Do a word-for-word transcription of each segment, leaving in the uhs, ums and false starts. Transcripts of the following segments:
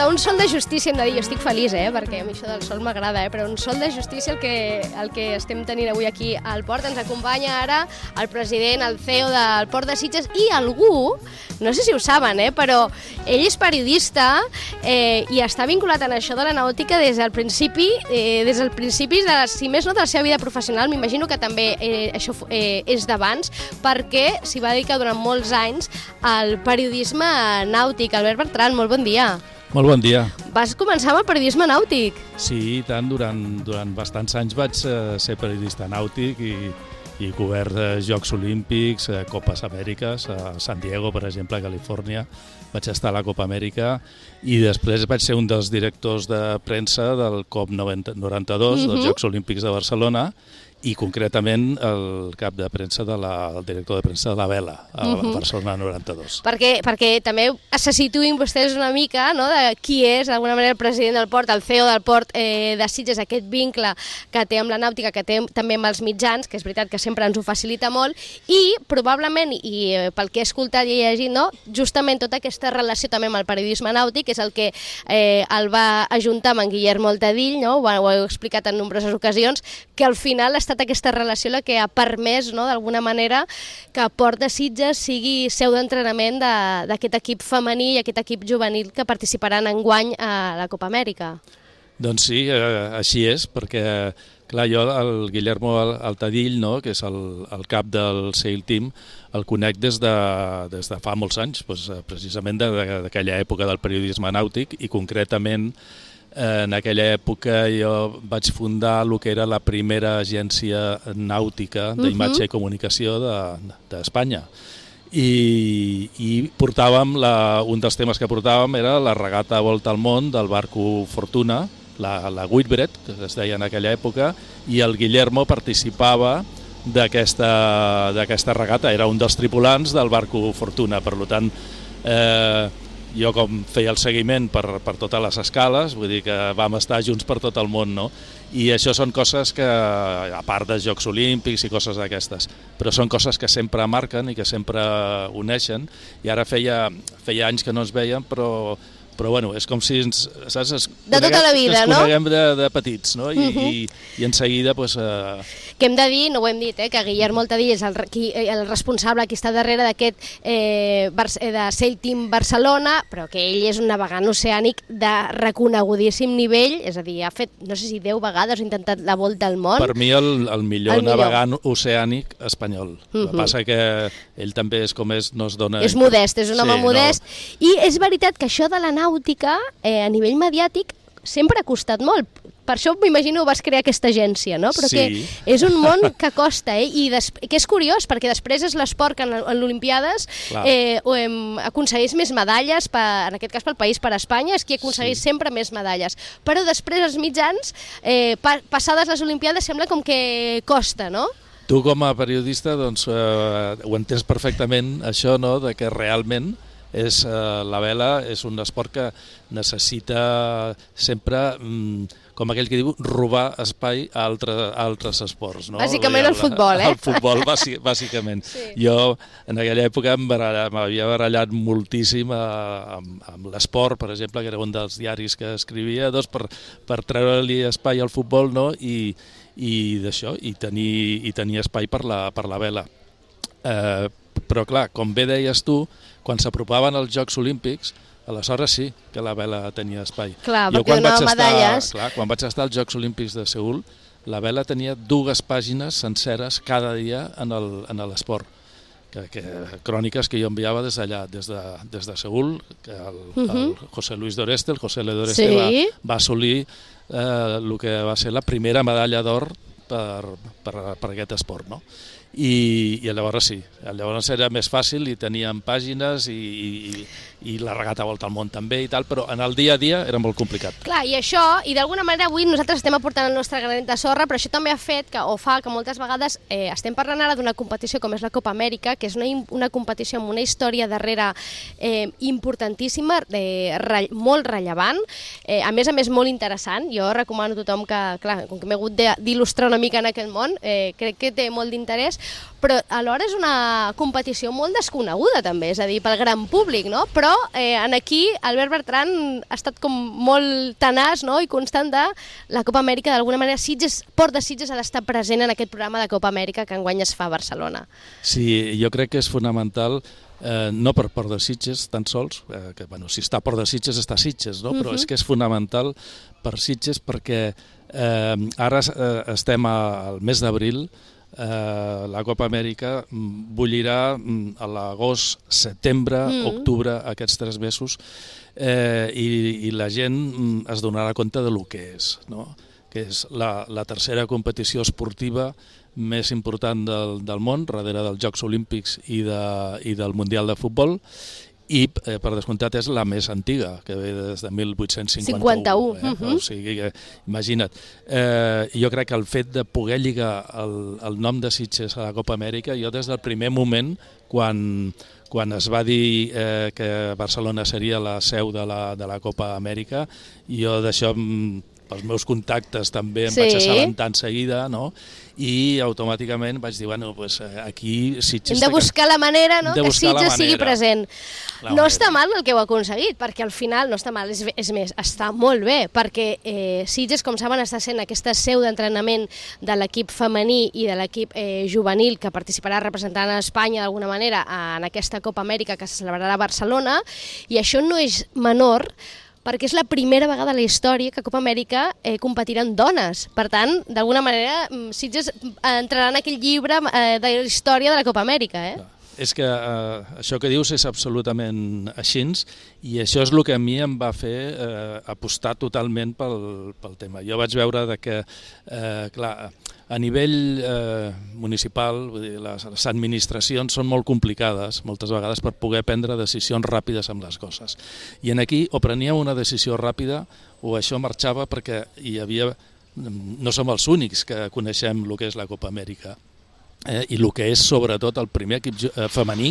un sol de justícia, hem de dir, jo estic feliç, eh, perquè a mi això del sol m'agrada, eh, però un sol de justícia el que, el que estem tenint avui aquí al Port. Ens acompanya ara el president, el C E O del Port de Sitges i algú, no sé si ho saben, eh, però ell és periodista eh, i està vinculat en això de la nàutica des del principi, eh, des del principi, de, si més no de la seva vida professional, m'imagino que també eh, això eh, és d'abans, perquè s'hi va dedicar durant molts anys al periodisme nàutic. Albert Bertran, molt bon dia. Molt bon dia. Vas començar amb el periodisme nàutic? Sí, i tant, durant, durant bastants anys vaig eh, ser periodista nàutic i, i cobert eh, Jocs Olímpics, eh, Copes Amèriques, a San Diego, per exemple, a Califòrnia. Vaig estar a la Copa Amèrica i després vaig ser un dels directors de premsa del COP noranta-dos, uh-huh. dels Jocs Olímpics de Barcelona, i concretament el cap de premsa de la, el director de premsa de la Vela a uh-huh. Barcelona noranta-dos. Perquè, perquè també se situïn vostès una mica, no?, de qui és d'alguna manera el president del Port, el C E O del Port eh, de Sitges, aquest vincle que té amb la nàutica, que té també amb els mitjans, que és veritat que sempre ens ho facilita molt, i probablement, i eh, pel que he escoltat i he llegit, no?, justament tota aquesta relació també amb el periodisme nàutic és el que eh, el va ajuntar amb en Guillermo Altadill, no?, ho, ho heu explicat en nombroses ocasions, que al final ha estat aquesta relació la que ha permès, no?, d'alguna manera que Port de Sitges sigui seu d'entrenament d'aquest equip femení i aquest equip juvenil que participaran enguany a la Copa Amèrica. Doncs sí, eh, així és, perquè clar, jo el Guillermo Altadill, no?, que és el, el cap del Sail Team, el conec des de, des de fa molts anys, doncs, precisament d'aquella època del periodisme nàutic, i concretament en aquella època jo vaig fundar el que era la primera agència nàutica d'imatge i comunicació d'Espanya. I, i portàvem, la, un dels temes que portàvem era la regata a volta al món del barco Fortuna, la, la Whitbread, que es deia en aquella època, i el Guillermo participava d'aquesta d'aquesta regata, era un dels tripulants del barco Fortuna, per tant, eh, jo com feia el seguiment per, per totes les escales, vull dir que vam estar junts per tot el món, no? I això són coses que, a part dels Jocs Olímpics i coses d'aquestes, però són coses que sempre marquen i que sempre uneixen, i ara feia, feia anys que no ens veiem, però, però bueno, és com si ens, saps, es de tota la vida, ens no? coneguem de, de petits, no? I, uh-huh. i, i en seguida, doncs... Eh... Que hem de dir, no ho hem dit, eh, que Guillermo Altadill és el, qui, el responsable qui està darrere d'aquest eh, de Sail Team Barcelona, però que ell és un navegant oceànic de reconegudíssim nivell, és a dir, ha fet, no sé si deu vegades ha intentat la volta al món. Per mi el, el millor el navegant millor. oceànic espanyol. Uh-huh. El que passa que ell també és com és, no es dona... És modest, és un home sí, modest, no. I és veritat que això de la nàutica, eh, a nivell mediàtic, sempre ha costat molt. Per això m'imagino vas crear aquesta agència, no? Però sí. que és un món que costa, eh? I des... que és curiós, perquè després és l'esport que en, en l'Olimpiades eh, aconsegueix més medalles, per, en aquest cas pel país, per Espanya, és qui aconsegueix sí. sempre més medalles. Però després els mitjans, eh, pa, passades les Olimpiades, sembla com que costa, no? Tu com a periodista doncs, eh, ho entens perfectament, això, no?, de que realment és, eh, la vela és un esport que necessita sempre, mm, com aquell que diu, robar espai a, altre, a altres esports. No? Bàsicament el, el futbol, eh? El futbol, bàsicament. Sí. Jo en aquella època m'havia barallat moltíssim amb, amb l'esport, per exemple, que era un dels diaris que escrivia, doncs, per, per treure-li espai al futbol, no? I, i d'això, i tenir, i tenir espai per la, per la vela. Eh, però clar, com bé deies tu, quan s'apropaven els Jocs Olímpics, aleshores sí que la vela tenia espai. Clar, jo, perquè donava medalles. Clar, quan vaig estar als Jocs Olímpics de Seül, la vela tenia dues pàgines senceres cada dia en l'esport. Que, que, cròniques que jo enviava des d'allà, des de, des de Seül, que el, uh-huh. el José Luis d'Oreste, el José L. d'Oreste sí. va, va assolir eh, el que va ser la primera medalla d'or per, per, per aquest esport, no? I, i llavors sí, llavors era més fàcil i teníem pàgines i, i, i la regata volta al món també i tal, però en el dia a dia era molt complicat. Clar, i això, i d'alguna manera avui nosaltres estem aportant el nostre granet de sorra, però això també ha fet que, o fa que moltes vegades eh, estem parlant ara d'una competició com és la Copa Amèrica, que és una, una competició amb una història darrere eh, importantíssima, eh, re, molt rellevant, eh, a més a més molt interessant. Jo recomano a tothom que, clar, com que m'he hagut d'il·lustrar una mica en aquest món, eh, crec que té molt d'interès, però alhora és una competició molt desconeguda també, és a dir, pel gran públic, no? Però eh, en aquí Albert Bertran ha estat com molt tenaç, no?, i constant de la Copa Amèrica, d'alguna manera Sitges, Port de Sitges ha d'estar present en aquest programa de Copa Amèrica que enguany es fa a Barcelona. Sí, jo crec que és fonamental, eh, no per Port de Sitges tan sols, eh, que bueno, si està a Port de Sitges està a Sitges, no? Però uh-huh. és que és fonamental per Sitges perquè eh, ara eh, estem al mes d'abril. Eh, la Copa Amèrica bullirà a l'agost, setembre, mm. octubre, aquests tres mesos, eh, i, i la gent es donarà compte de lo que és, no? Que és la, la tercera competició esportiva més important del, del món, darrere dels Jocs Olímpics i, de, i del Mundial de Futbol, i eh, per descomptat és la més antiga, que ve des de mil vuit-cents cinquanta-u. cinquanta-u. Eh? Uh-huh. O sigui, que, imagina't. Eh, jo crec que el fet de poder lligar el, el nom de Sitges a la Copa Amèrica, jo des del primer moment, quan, quan es va dir eh, que Barcelona seria la seu de la, de la Copa Amèrica, jo d'això, pels meus contactes també em sí. vaig assabentar en seguida, no? I automàticament vaig dir, bueno, pues aquí Sitges... Hem de buscar la manera, no?, que Sitges sigui present. La no manera. Està mal el que heu aconseguit, perquè al final no està mal, és, és més, està molt bé, perquè eh, Sitges, com saben, està sent aquesta seu d'entrenament de l'equip femení i de l'equip eh, juvenil que participarà representant a Espanya d'alguna manera en aquesta Copa Amèrica que se celebrarà a Barcelona, i això no és menor, perquè és la primera vegada a la història que a Copa Amèrica eh, competiran dones. Per tant, d'alguna manera, Sitges entrarà en aquell llibre eh, de la història de la Copa Amèrica. Eh? És que eh, això que dius és absolutament així, i això és el que a mi em va fer eh, apostar totalment pel, pel tema. Jo vaig veure de que, eh, clar, a nivell eh, municipal, vull dir, les, les administracions són molt complicades moltes vegades per poder prendre decisions ràpides amb les coses. I en aquí o prenia una decisió ràpida o això marxava, perquè hi havia, no som els únics que coneixem el que és la Copa Amèrica. Eh, i el que és sobretot el primer equip eh, femení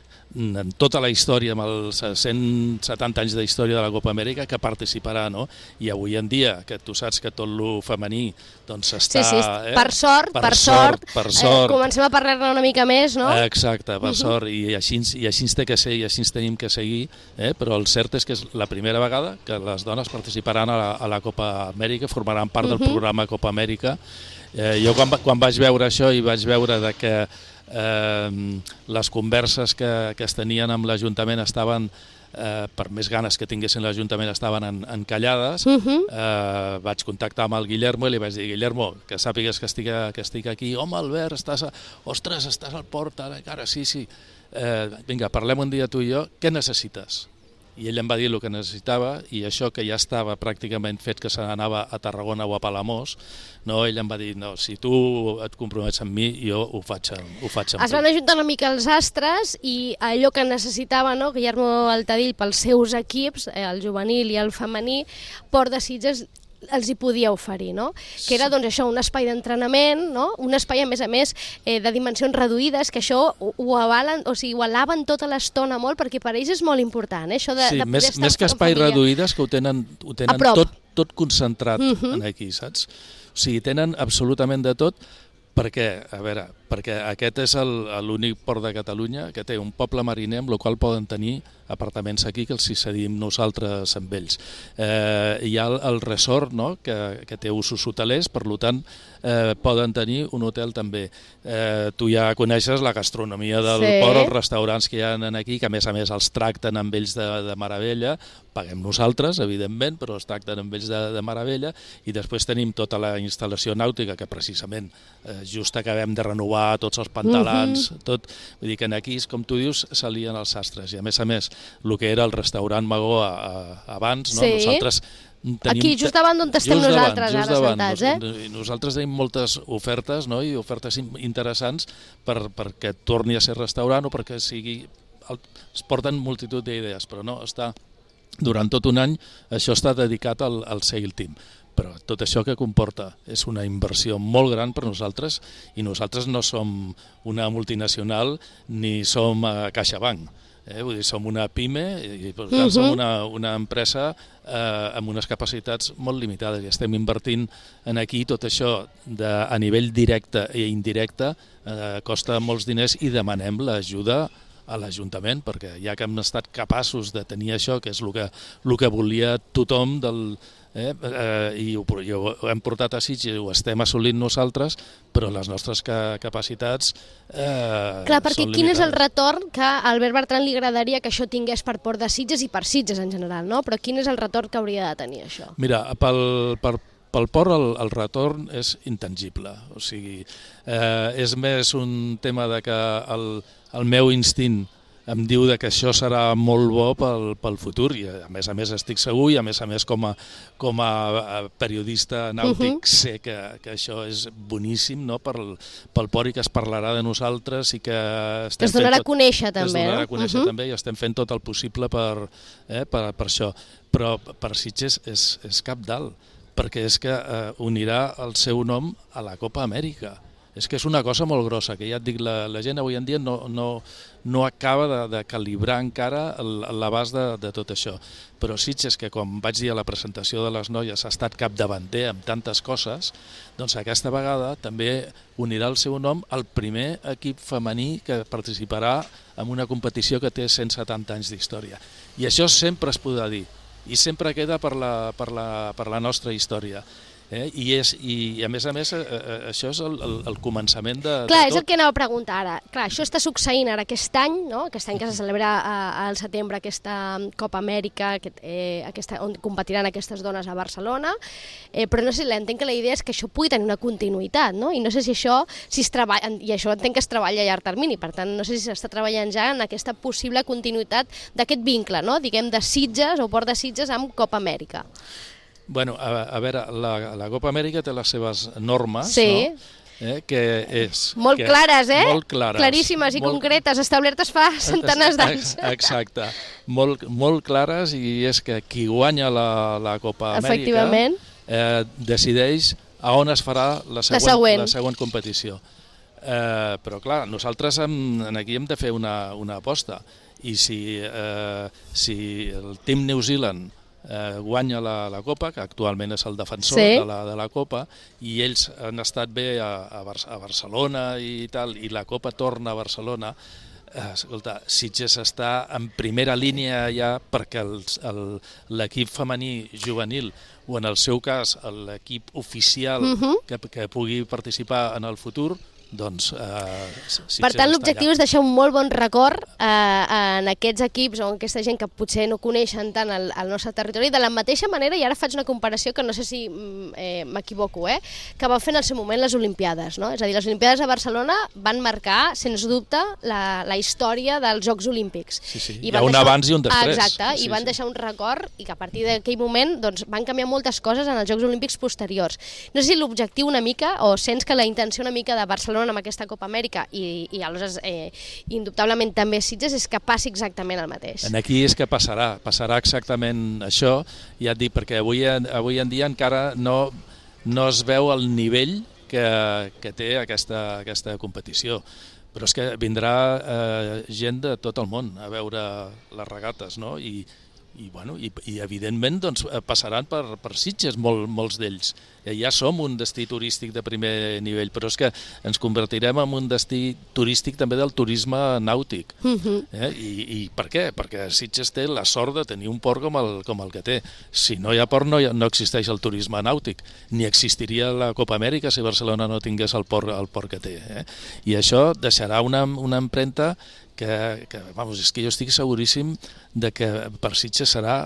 en tota la història, amb els cent setanta anys de història de la Copa Amèrica, que participarà, no? I avui en dia, que tu saps que tot el femení doncs està... Sí, sí, eh? per sort, per, per sort, per sort. Eh, comencem a parlar-ne una mica més, no? Exacte, per uh-huh. sort, i així, i així té que ser, i així tenim que seguir, eh? Però el cert és que és la primera vegada que les dones participaran a la, a la Copa Amèrica, formaran part uh-huh. del programa Copa Amèrica. Eh, jo quan, quan vaig veure això i vaig veure de que eh, les converses que, que es tenien amb l'Ajuntament estaven, eh, per més ganes que tinguessin l'Ajuntament, estaven en, encallades, uh-huh. eh, vaig contactar amb el Guillermo i li vaig dir, Guillermo, que sàpigues que estic, que estic aquí. Home, Albert, estàs a... ostres, estàs al port, ara, cara, sí, sí. Eh, vinga, parlem un dia tu i jo, què necessites? I ell em va dir el que necessitava, i això que ja estava pràcticament fet, que se n'anava a Tarragona o a Palamós, no, ell em va dir, no, si tu et compromets amb mi, jo ho faig, ho faig amb tu. Es van ajuntar una mica els astres i allò que necessitava, no, Guillermo Altadill pels seus equips, el juvenil i el femení, Port de Sitges els hi podia oferir, no? Que era doncs això, un espai d'entrenament, no? Un espai a més a més eh, de dimensions reduïdes, que això ho, ho avalen, o sigui, ho alaven tota l'estona molt, perquè per ells és molt important, eh? Això de, sí, de poder més, estar més que espais reduïdes, que ho tenen, ho tenen tot, tot concentrat uh-huh. en aquí, saps? O sigui, tenen absolutament de tot, perquè, a veure, perquè aquest és l'únic port de Catalunya que té un poble mariner amb el qual poden tenir apartaments aquí que els hi cedim nosaltres amb ells. Eh, hi ha el, el resort, no?, que, que té usos hotelers, per tant eh, poden tenir un hotel també. Eh, tu ja coneixes la gastronomia del sí. port, els restaurants que hi ha aquí, que a més a més els tracten amb ells de, de meravella, paguem nosaltres, evidentment, però els tracten amb ells de, de meravella, i després tenim tota la instal·lació nàutica, que precisament eh, just acabem de renovar tots els pantalans, uh-huh. tot, vull dir que aquí, com tu dius, salien els sastres, i a més a més, el que era el restaurant Magó a, a, abans, no? Sí. Nosaltres tenim, aquí, just davant d'on estem just nosaltres, davant, ara davant, sentats, eh? Nosaltres tenim moltes ofertes, no?, i ofertes interessants per, perquè torni a ser restaurant o perquè sigui... El, es porten multitud d'idees, però no, està... Durant tot un any això està dedicat al, al Sail Team. Però tot això que comporta és una inversió molt gran per nosaltres, i nosaltres no som una multinacional ni som a CaixaBank. Eh? Vull dir, som una pime i per tant, uh-huh. som una, una empresa eh, amb unes capacitats molt limitades i estem invertint en aquí tot això de, a nivell directe i indirecte eh, costa molts diners i demanem l'ajuda a l'Ajuntament perquè ja que hem estat capaços de tenir això, que és el que, el que volia tothom del... Eh, eh, i ho, i ho hem portat a Sitges i ho estem assolint nosaltres, però les nostres ca capacitats eh, Clar, perquè són quin limitades. és el retorn que a Albert Bertran li agradaria que això tingués per Port de Sitges i per Sitges en general, no? Però quin és el retorn que hauria de tenir això? Mira, pel, per, pel port el, el retorn és intangible, o sigui, eh, és més un tema de que el, el meu instint em diu de que això serà molt bo pel, pel futur i a més a més estic segur i a més a més com a, com a periodista nàutic uh-huh. sé que, que això és boníssim, no? pel, pel port i que es parlarà de nosaltres i que... Que es donarà tot, a conèixer també. Que es donarà no? a conèixer uh-huh. també i estem fent tot el possible per, eh, per, per això. Però per Sitges és, és cap dalt, perquè és que eh, unirà el seu nom a la Copa Amèrica. És que és una cosa molt grossa, que ja et dic, la, la gent avui en dia no, no, no acaba de, de calibrar encara l'abast de, de tot això. Però Sitges, que com vaig dir a la presentació de les noies, ha estat capdavanter amb tantes coses, doncs aquesta vegada també unirà el seu nom al primer equip femení que participarà en una competició que té cent setanta anys d'història. I això sempre es podrà dir, i sempre queda per la, per la, per la nostra història. Eh? I, és, i a més a més eh, eh, això és el, el, el començament de, Clar, de tot. és el que anava a preguntar ara. Clar, això està succeint ara aquest any, no? Aquest any que se celebra al setembre aquesta Copa Amèrica, aquest, eh, aquesta, on competiran aquestes dones a Barcelona, eh, però no sé, entenc que la idea és que això pugui tenir una continuïtat, no? I no sé si això, si es treballa, i això entenc que es treballa a llarg termini, per tant no sé si s'està treballant ja en aquesta possible continuïtat d'aquest vincle, no? Diguem de Sitges o Port de Sitges amb Copa Amèrica. Bueno, a, a veure, la, la Copa Amèrica té les seves normes, sí. no? Eh, que és... Molt que, clares, eh? Molt clares. Claríssimes i molt... concretes, establertes fa centenars d'anys. Exacte, molt, molt clares, i és que qui guanya la, la Copa Amèrica eh, decideix a on es farà la següent, la següent. La següent competició. Eh, però clar, nosaltres hem, aquí hem de fer una, una aposta, i si, eh, si el Team New Zealand Eh, guanya la, la Copa, que actualment és el defensor sí. de, la, de la Copa, i ells han estat bé a, a, Bar a Barcelona i tal, i la Copa torna a Barcelona, eh, escolta, Sitges està en primera línia ja perquè l'equip femení juvenil, o en el seu cas l'equip oficial uh -huh. que, que pugui participar en el futur, doncs, eh, per tant, l'objectiu és deixar un molt bon record eh, en aquests equips o en aquesta gent que potser no coneixen tant el, el nostre territori, de la mateixa manera, i ara faig una comparació que no sé si eh, m'equivoco, eh, que va fer en el seu moment les Olimpiades, no? És a dir, les Olimpiades a Barcelona van marcar, sens dubte, la, la història dels Jocs Olímpics. Sí, sí. I hi ha un deixar... abans i un després. Exacte, sí, i van sí. deixar un record i que a partir d'aquell moment doncs, van canviar moltes coses en els Jocs Olímpics posteriors. No sé si l'objectiu una mica, o sents que la intenció una mica de Barcelona amb aquesta Copa Amèrica i, i aleshores eh, indubtablement també Sitges és que passi exactament el mateix. En aquí és que passarà, passarà exactament això, ja et dic, perquè avui, avui en dia encara no, no es veu el nivell que, que té aquesta, aquesta competició, però és que vindrà eh, gent de tot el món a veure les regates, no? I, i, bueno, i, i evidentment doncs, passaran per, per Sitges molt, molts d'ells. Ja som un destí turístic de primer nivell, però és que ens convertirem en un destí turístic també del turisme nàutic. Uh-huh. eh? I, I per què? Perquè Sitges té la sort de tenir un port com el, com el que té. Si no hi ha port no, hi ha, no existeix el turisme nàutic, ni existiria la Copa Amèrica si Barcelona no tingués el port, el port que té. Eh? I això deixarà una, una empremta que, que vamos, és que jo estic seguríssim de que per Sitges serà,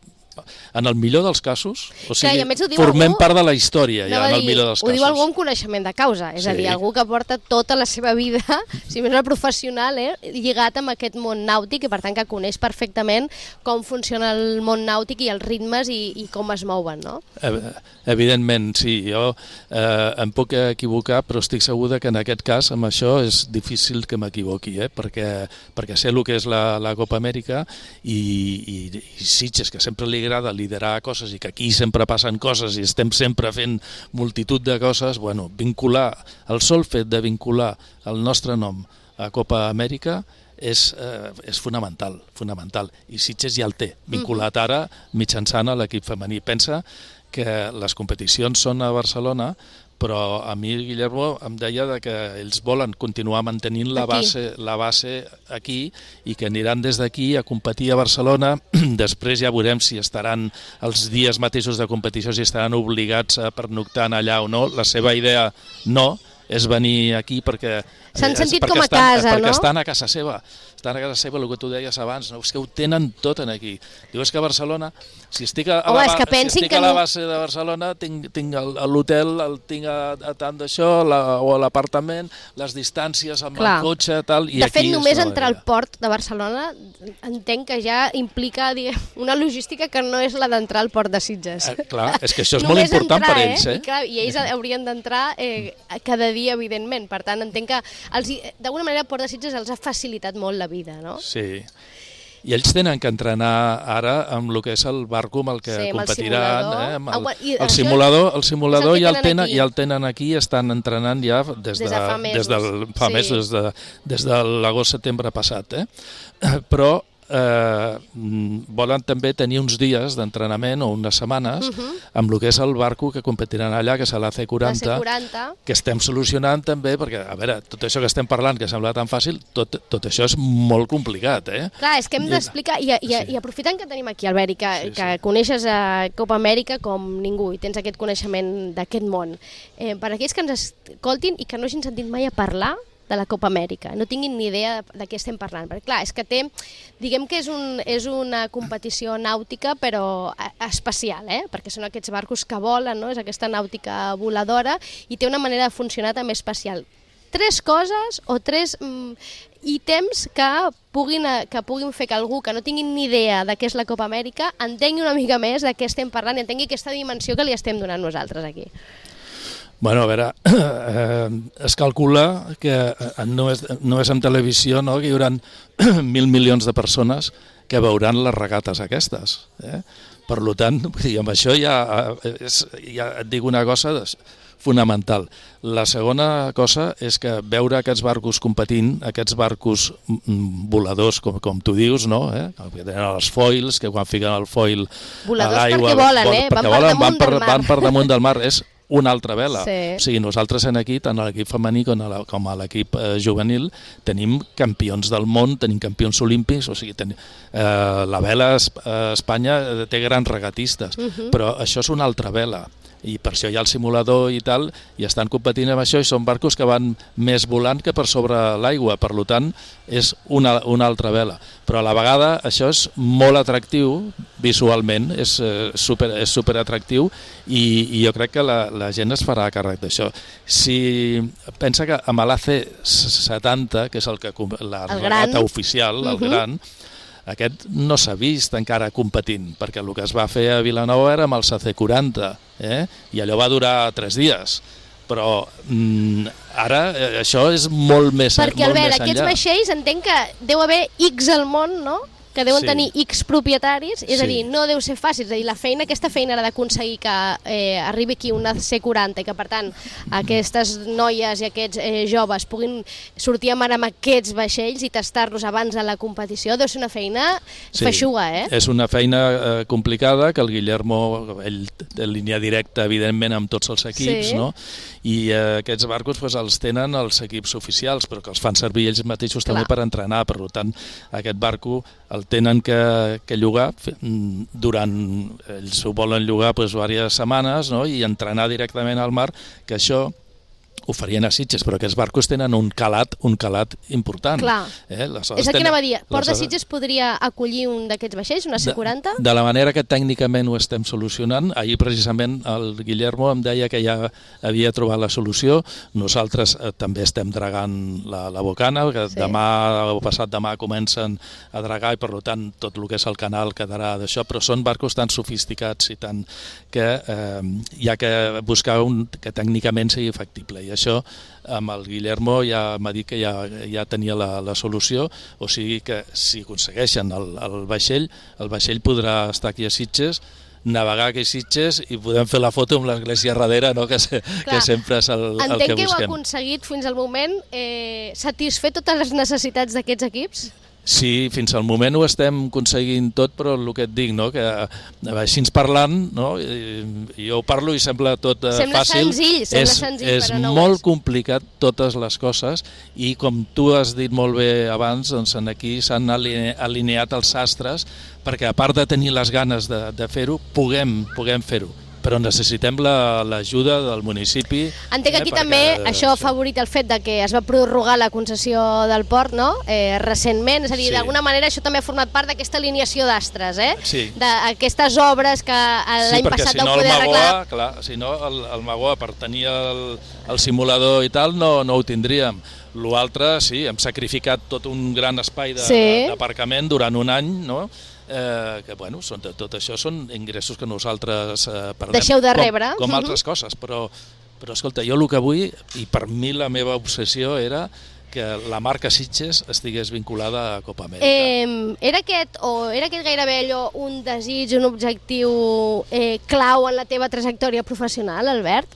en el millor dels casos, o sigui, Clar, formem algú, part de la història ja, en el dir, millor dels ho casos. Ho diu algú amb coneixement de causa, és sí. a dir, algú que porta tota la seva vida, si més no professional, eh, lligat amb aquest món nàutic i per tant que coneix perfectament com funciona el món nàutic i els ritmes i, i com es mouen, no? Evidentment, sí, jo eh, em puc equivocar, però estic segur que en aquest cas amb això és difícil que m'equivoqui, eh, perquè, perquè sé el que és la, la Copa Amèrica i, i, i Sitges, que sempre li agrada liderar coses i que aquí sempre passen coses i estem sempre fent multitud de coses, bueno, vincular, el sol fet de vincular el nostre nom a Copa Amèrica és, eh, és fonamental, fonamental. I Sitges ja el té, vinculat ara mitjançant a l'equip femení. Pensa que les competicions són a Barcelona, però a mi Guillermo em deia de que ells volen continuar mantenint la base, la base aquí i que aniran des d'aquí a competir a Barcelona. Després ja veurem si estaran els dies mateixos de competició, si estaran obligats a pernoctar allà o no. La seva idea no, és venir aquí perquè s'han sentit perquè com a estan, casa, perquè no? estan a casa seva. Estan a casa seva, el que tu deies abans, no? És que ho tenen tot en aquí. Diu, és que a Barcelona, si estic a, a, Home, la, és que si estic que a la no... base de Barcelona, tinc, tinc l'hotel, el tinc a, a tant d'això, la, o l'apartament, les distàncies amb Clar. el cotxe, tal, i de aquí... fet, només és entrar al port de Barcelona entenc que ja implica, diguem, una logística que no és la d'entrar al port de Sitges. Eh, clar, és que això és molt important entrar, per ells, eh? I, clar, i ells haurien d'entrar eh, cada dia, evidentment. Per tant, entenc que els, d'alguna manera el port de Sitges els ha facilitat molt la vida, no? Sí. I ells tenen que entrenar ara amb el que és el barco amb el que sí, amb competiran. El eh? Amb el, ah, i el simulador, el simulador el ja, el tenen, aquí. ja el tenen aquí, estan entrenant ja des, de, des de fa mesos, des del, fa sí. mesos des de, des de l'agost-setembre passat. Eh? Però eh, volen també tenir uns dies d'entrenament o unes setmanes uh -huh. amb el que és el barco que competiran allà, que és l'A C quaranta, que estem solucionant també, perquè, a veure, tot això que estem parlant, que sembla tan fàcil, tot, tot això és molt complicat, eh? Clar, és que hem d'explicar, i, i, sí. i aprofitant que tenim aquí, Albert, i que, sí, sí. que coneixes a Copa Amèrica com ningú, i tens aquest coneixement d'aquest món, eh, per aquells que ens escoltin i que no hagin sentit mai a parlar de la Copa Amèrica, no tinguin ni idea de, de què estem parlant, perquè clar, és que té, diguem que és, un, és una competició nàutica però especial, eh? Perquè són aquests barcos que volen, no? És aquesta nàutica voladora i té una manera de funcionar també especial. Tres coses o tres mm, ítems que puguin, que puguin fer que algú que no tingui ni idea de què és la Copa Amèrica entengui una mica més de què estem parlant i entengui aquesta dimensió que li estem donant nosaltres aquí. Bueno, a veure, eh, es calcula que no és, no és en televisió, no?, que hi haurà mil milions de persones que veuran les regates aquestes. Eh? Per tant, amb això ja, és, ja et dic una cosa fonamental. La segona cosa és que veure aquests barcos competint, aquests barcos voladors, com, com tu dius, no? Eh? Que tenen els foils, que quan fiquen el foil voladors a l'aigua... Voladors perquè volen, eh? Perquè van, volen, per van, per, del mar. van per damunt del mar. És una altra vela. Sí. O sigui, nosaltres en aquí, tant a l'equip femení com a, la, com a l'equip eh, juvenil, tenim campions del món, tenim campions olímpics, o sigui, ten, eh, la vela a Espanya té grans regatistes, uh -huh. però això és una altra vela. I per això hi ha el simulador i tal, i estan competint amb això, i són barcos que van més volant que per sobre l'aigua, per tant és una, una altra vela, però a la vegada això és molt atractiu visualment, és, eh, super, és super atractiu i, i jo crec que la, la gent es farà càrrec d'això. Si pensa que amb l'A C setanta, que és el que la el regata gran. oficial, el uh-huh. gran, aquest no s'ha vist encara competint, perquè el que es va fer a Vilanova era amb el A C quaranta, eh? I allò va durar tres dies. Però mm, ara eh, això és molt més, perquè, molt Albert, més enllà. aquests vaixells entenc que deu haver X al món, no?, que deuen sí. tenir X propietaris, és sí. a dir, no deu ser fàcil, és a dir, la feina, aquesta feina era d'aconseguir que eh, arribi aquí una C quaranta i que, per tant, aquestes noies i aquests eh, joves puguin sortir a mar amb aquests vaixells i tastar-los abans de la competició, deu ser una feina sí. feixuga, eh? És una feina eh, complicada, que el Guillermo, ell té línia directa, evidentment, amb tots els equips, sí. no?, i eh, aquests barcos pues, els tenen els equips oficials, però que els fan servir ells mateixos Clar. també per entrenar, per tant, aquest barco el tenen que, que llogar durant, ells ho volen llogar pues, diverses setmanes, no?, i entrenar directament al mar, que això ho farien a Sitges, però aquests barcos tenen un calat, un calat important. Clar, eh? és el que anava a dir, Port de Sitges podria acollir un d'aquests vaixells, una C quaranta? De, de la manera que tècnicament ho estem solucionant, ahir precisament el Guillermo em deia que ja havia trobat la solució, nosaltres eh, també estem dragant la, la bocana, que sí. demà o passat demà comencen a dragar i per tant tot el que és el canal quedarà d'això, però són barcos tan sofisticats i tant que eh, hi ha que buscar un que tècnicament sigui factible, i això amb el Guillermo ja m'ha dit que ja, ja tenia la, la solució, o sigui que si aconsegueixen el, el vaixell, el vaixell podrà estar aquí a Sitges navegar aquí a Sitges i podem fer la foto amb l'església darrere, no? que, se, que sempre és el, el que busquem. Entenc que heu aconseguit fins al moment eh, satisfer totes les necessitats d'aquests equips? Sí, fins al moment ho estem aconseguint tot, però el que et dic, no? que així ens parlant, no? jo parlo i sembla tot uh, sembla fàcil, senzill, sembla és, senzill, és però no molt és. complicat totes les coses i com tu has dit molt bé abans, doncs aquí s'han aline, alineat els astres perquè a part de tenir les ganes de, de fer-ho, puguem, puguem fer-ho. Però necessitem l'ajuda la, del municipi. Entenc que aquí eh, també perquè, això ha favorit el fet de que es va prorrogar la concessió del port, no? Eh, recentment, és a dir, sí. d'alguna manera això també ha format part d'aquesta alineació d'astres, eh? Sí. D'aquestes obres que l'any sí, passat si vau no poder arreglar. arreglar. Clar, si no, el, el Magoa, per tenir el, el simulador i tal, no, no ho tindríem. L'altre, sí, hem sacrificat tot un gran espai d'aparcament sí. durant un any, no? Eh, que bueno, són, tot això són ingressos que nosaltres eh, perdem. Deixeu de rebre. Com, com altres coses, però, però escolta, jo el que vull, i per mi la meva obsessió era que la marca Sitges estigués vinculada a Copa Amèrica. Eh, era, aquest, o era aquest gairebé allò un desig, un objectiu eh, clau en la teva trajectòria professional, Albert?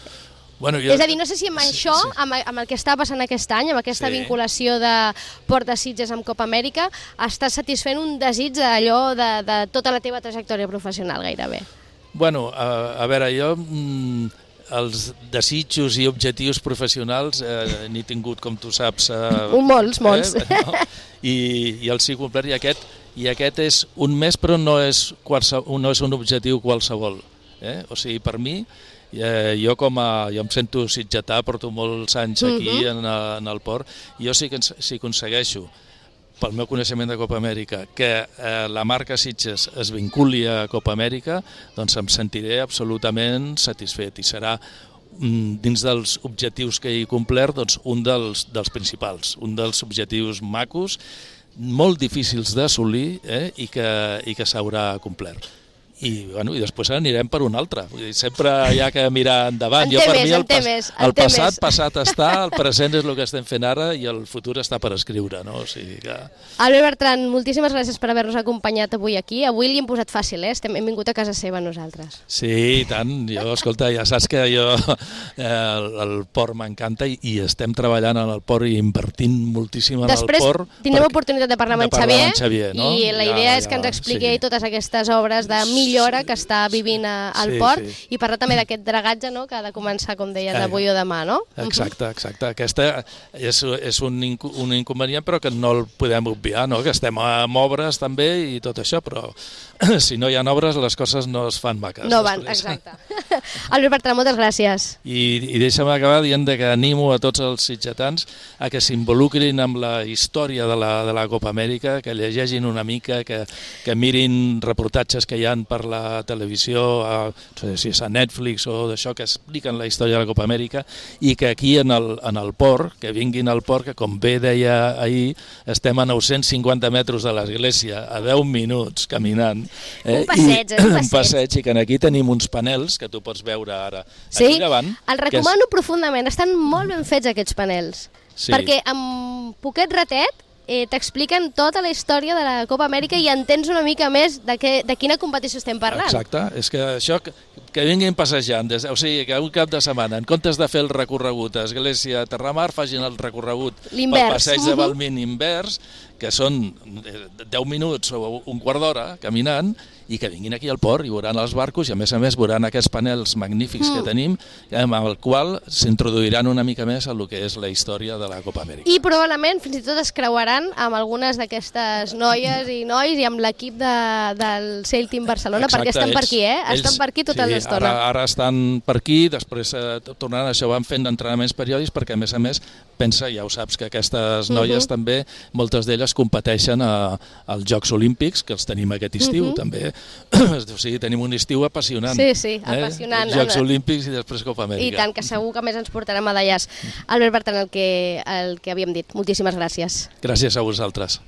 Bueno, jo... És a dir, no sé si amb això, sí, sí. Amb, amb el que està passant aquest any, amb aquesta sí. vinculació de Port de Sitges amb Copa Amèrica, estàs satisfent un desig d'allò de, de tota la teva trajectòria professional, gairebé. Bueno, a, a veure, jo mm, els desitjos i objectius professionals eh, n'he tingut, com tu saps... Eh, molts, molts. Eh, no? I, i els he complert, i aquest, i aquest és un mes, però no és, no és un objectiu qualsevol. Eh? O sigui, per mi... Eh, jo com a, jo em sento sitgetà, porto molts anys aquí uh-huh. en, en el port, jo sí que si aconsegueixo pel meu coneixement de Copa Amèrica que eh, la marca Sitges es vinculi a Copa Amèrica, doncs em sentiré absolutament satisfet i serà mm, dins dels objectius que he complert, doncs un dels, dels principals, un dels objectius macos, molt difícils d'assolir eh, i que, i que s'haurà complert. I, bueno, i després anirem per un altre. Vull dir, sempre hi ha que mirar endavant. En jo, per més, mi el, pas, més, el passat, passat està, el present és el que estem fent ara i el futur està per escriure. No? O sigui que... Albert Bertran, moltíssimes gràcies per haver-nos acompanyat avui aquí. Avui li hem posat fàcil, eh? Estem, hem vingut a casa seva nosaltres. Sí, i tant. Jo, escolta, ja saps que jo eh, el, el port m'encanta i, i estem treballant en el port i invertint moltíssim en Després, el port. Després tindrem oportunitat de parlar amb en Xavier, Xavier no? i la idea ja, ja, és que ens expliqui sí. totes aquestes obres de millora que està vivint a, al sí, port sí. i parlar també d'aquest dragatge, no?, que ha de començar, com deies, avui o demà, no? Exacte, exacte. Aquesta és, és un, inco, un inconvenient, però que no el podem obviar, no? Que estem amb obres també i tot això, però si no hi ha obres les coses no es fan maques. No van, després. Exacte. Albert Bertran, moltes gràcies. I, i deixa'm acabar dient que animo a tots els sitgetans a que s'involucrin amb la història de la, de la Copa Amèrica, que llegeixin una mica, que, que mirin reportatges que hi ha per la televisió, a, no sé si és a Netflix o d'això, que expliquen la història de la Copa Amèrica, i que aquí en el, en el port, que vinguin al port, que com bé deia ahir, estem a nou-cents cinquanta metres de l'església, a deu minuts caminant. Eh? Un passeig, eh? I, un passeig, i que aquí tenim uns panels que tu pots veure ara sí, aquí davant. El recomano és... profundament, estan molt ben fets aquests panels, sí. perquè amb poquet ratet Eh, t'expliquen tota la història de la Copa Amèrica i entens una mica més de, que, de quina competició estem parlant. Exacte, és que això, que, que vinguin passejant, des, o sigui, que un cap de setmana, en comptes de fer el recorregut a Església-Terramar, facin el recorregut pel passeig de Balmin invers, que són deu minuts o un quart d'hora caminant, i que vinguin aquí al port i veuran els barcos i a més a més veuran aquests panels magnífics mm. que tenim, amb el qual s'introduiran una mica més a el que és la història de la Copa Amèrica. I probablement fins i tot es creuaran amb algunes d'aquestes noies i nois i amb l'equip de, del Sail Team Barcelona. Exacte, perquè estan ells, per aquí, eh? Ells, estan per aquí tota sí, l'estona. Ara, ara estan per aquí, després eh, tornaran, això van fent entrenaments periòdics perquè a més a més, pensa, ja ho saps, que aquestes noies uh-huh. també, moltes d'elles competeixen a, als Jocs Olímpics, que els tenim aquest estiu uh-huh. també. O sigui, tenim un estiu apassionant. Sí, sí, apassionant. Eh? Jocs Olímpics i després Copa Amèrica. I tant, que segur que més ens portarà medalles. Albert Bertran, el que, el que havíem dit. Moltíssimes gràcies. Gràcies a vosaltres.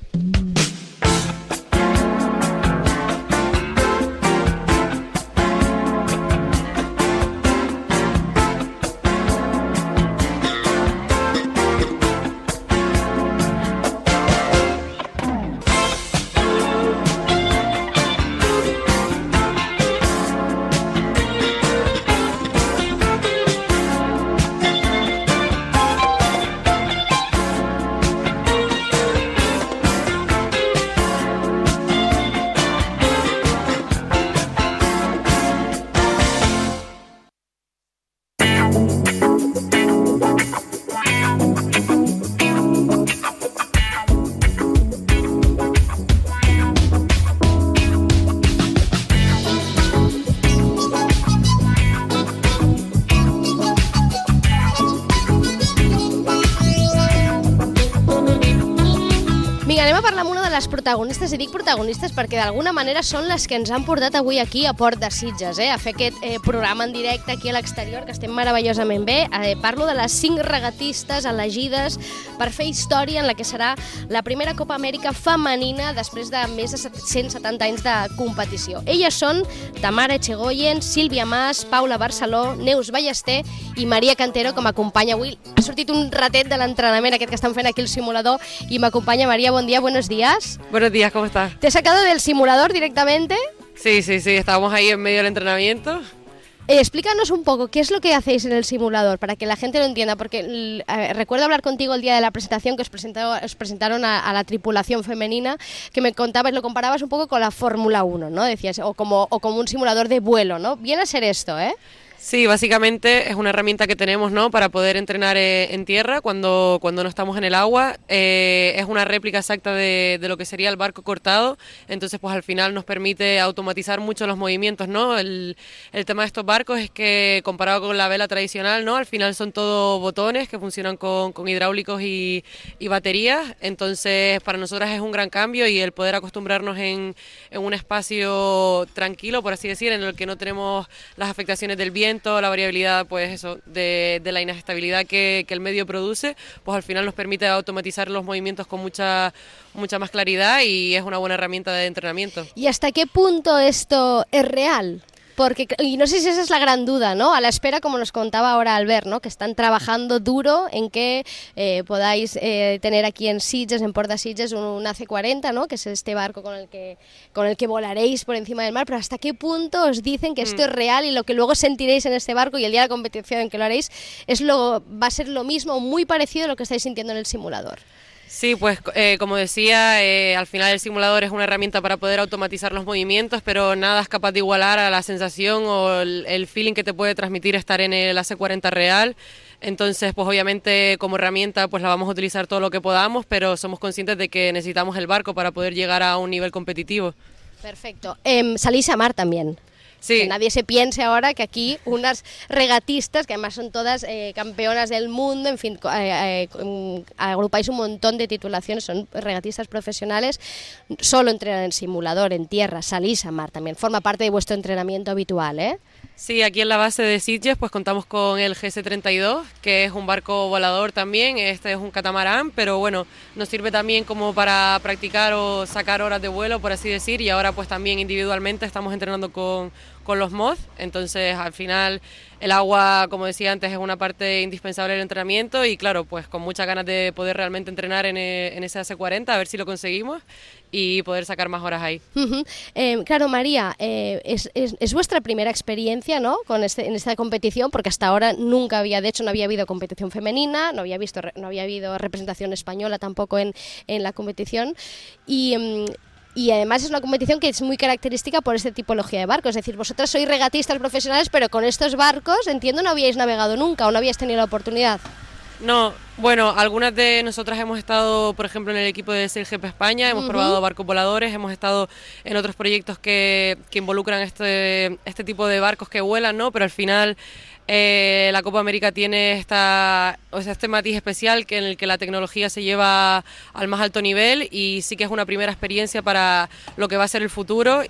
a parlar amb una de les protagonistes, i dic protagonistes perquè d'alguna manera són les que ens han portat avui aquí a Port de Sitges, eh? a fer aquest eh, programa en directe aquí a l'exterior, que estem meravellosament bé. Eh, parlo de les cinc regatistes elegides per fer història en la que serà la primera Copa Amèrica femenina després de més de cent setanta anys de competició. Elles són Tamara Echegoyen, Sílvia Mas, Paula Barceló, Neus Ballester i Maria Cantero, com acompanya avui. Ha sortit un ratet de l'entrenament aquest que estan fent aquí el simulador y me acompaña María. Buen día, buenos días. Buenos días, ¿cómo estás? ¿Te has sacado del simulador directamente? Sí, sí, sí, estábamos ahí en medio del entrenamiento. Eh, explícanos un poco, ¿qué es lo que hacéis en el simulador? Para que la gente lo entienda, porque eh, recuerdo hablar contigo el día de la presentación, que os, presentó, os presentaron a, a la tripulación femenina, que me contabas, lo comparabas un poco con la Fórmula uno, ¿no? Decías, o como, o como un simulador de vuelo, ¿no? Viene a ser esto, ¿eh? Sí, básicamente es una herramienta que tenemos, ¿no?, para poder entrenar eh, en tierra cuando, cuando no estamos en el agua. Eh, es una réplica exacta de, de lo que sería el barco cortado, entonces pues al final nos permite automatizar mucho los movimientos, ¿no? El, el tema de estos barcos es que comparado con la vela tradicional, ¿no?, al final son todo botones que funcionan con, con hidráulicos y, y baterías, entonces para nosotras es un gran cambio y el poder acostumbrarnos en, en un espacio tranquilo, por así decir, en el que no tenemos las afectaciones del viento, la variabilidad, pues eso, de, de la inestabilidad que, que el medio produce, pues al final nos permite automatizar los movimientos con mucha, mucha más claridad y es una buena herramienta de entrenamiento. ¿Y hasta qué punto esto es real? Porque, y no sé si esa es la gran duda, ¿no? A la espera, como nos contaba ahora Albert, ¿no?, que están trabajando duro en que eh, podáis eh, tener aquí en Sitges, en Port de Sitges, un, un A C cuarenta, ¿no?, que es este barco con el que con el que volaréis por encima del mar, pero ¿hasta qué punto os dicen que esto mm. es real y lo que luego sentiréis en este barco y el día de la competición en que lo haréis es lo, va a ser lo mismo, muy parecido a lo que estáis sintiendo en el simulador? Sí, pues eh, como decía, eh, al final el simulador es una herramienta para poder automatizar los movimientos, pero nada es capaz de igualar a la sensación o el, el feeling que te puede transmitir estar en el A C cuarenta real. Entonces, pues obviamente como herramienta pues la vamos a utilizar todo lo que podamos, pero somos conscientes de que necesitamos el barco para poder llegar a un nivel competitivo. Perfecto. Eh, salís a mar también. Sí. Que nadie se piense ahora que aquí unas regatistas, que además son todas eh, campeonas del mundo, en fin, eh, eh, agrupáis un montón de titulaciones, son regatistas profesionales, solo entrenan en simulador, en tierra, salís a mar también, forma parte de vuestro entrenamiento habitual, ¿eh? Sí, aquí en la base de Sitges pues contamos con el G S treinta y dos, que es un barco volador también, este es un catamarán, pero bueno, nos sirve también como para practicar o sacar horas de vuelo, por así decir, y ahora pues también individualmente estamos entrenando con, con los M O Z, entonces al final el agua, como decía antes, es una parte indispensable del entrenamiento y claro, pues con muchas ganas de poder realmente entrenar en, en ese A C cuarenta, a ver si lo conseguimos y poder sacar más horas ahí. Uh-huh. eh, claro, María, eh, es, es, es vuestra primera experiencia, ¿no?, con este, en esta competición, porque hasta ahora nunca había, de hecho no había habido competición femenina, no había, visto, no había habido representación española tampoco en, en la competición y... Um, Y además es una competición que es muy característica por esta tipología de barcos. Es decir, vosotras sois regatistas profesionales, pero con estos barcos, entiendo, no habíais navegado nunca o no habíais tenido la oportunidad. No, bueno, algunas de nosotras hemos estado, por ejemplo, en el equipo de SailGP España, hemos uh-huh. probado barcos voladores, hemos estado en otros proyectos que, que involucran este, este tipo de barcos que vuelan, ¿no? Pero al final eh, la Copa América tiene esta, o sea, este matiz especial que en el que la tecnología se lleva al más alto nivel y sí que es una primera experiencia para lo que va a ser el futuro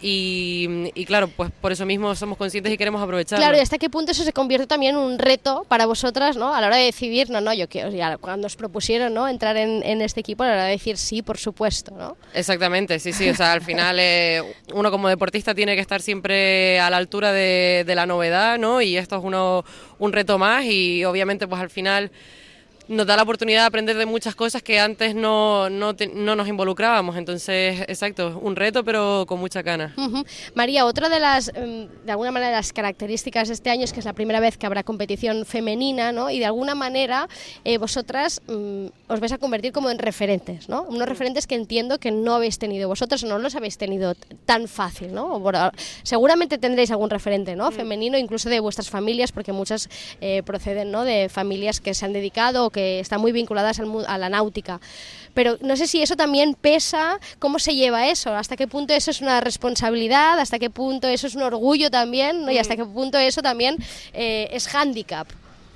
y, y claro, pues por eso mismo somos conscientes y queremos aprovecharlo. Claro, y hasta qué punto eso se convierte también en un reto para vosotras, ¿no? A la hora de decidir, no, no, yo quiero, ya, cuando os propusieron, ¿no?, entrar en, en este equipo, a la hora de decir sí, por supuesto, ¿no? Exactamente, sí, sí, o sea, al final eh, uno como deportista tiene que estar siempre a la altura de, de la novedad, ¿no? Y esto es uno un reto más y obviamente pues al final nos da la oportunidad de aprender de muchas cosas que antes no, no, te, no nos involucrábamos, entonces, exacto, un reto pero con mucha gana. Uh-huh. María, otra de las, de alguna manera, las características de este año es que es la primera vez que habrá competición femenina, ¿no? Y de alguna manera eh, vosotras um, os vais a convertir como en referentes, ¿no? Unos referentes que entiendo que no habéis tenido vosotras o no los habéis tenido tan fácil, ¿no? Bueno, seguramente tendréis algún referente, ¿no?, femenino, incluso de vuestras familias, porque muchas eh, proceden, ¿no?, de familias que se han dedicado o que que están muy vinculadas al, a la náutica. Pero no sé si eso también pesa, cómo se lleva eso, hasta qué punto eso es una responsabilidad, hasta qué punto eso es un orgullo también, ¿no?, y hasta qué punto eso también eh, es hándicap.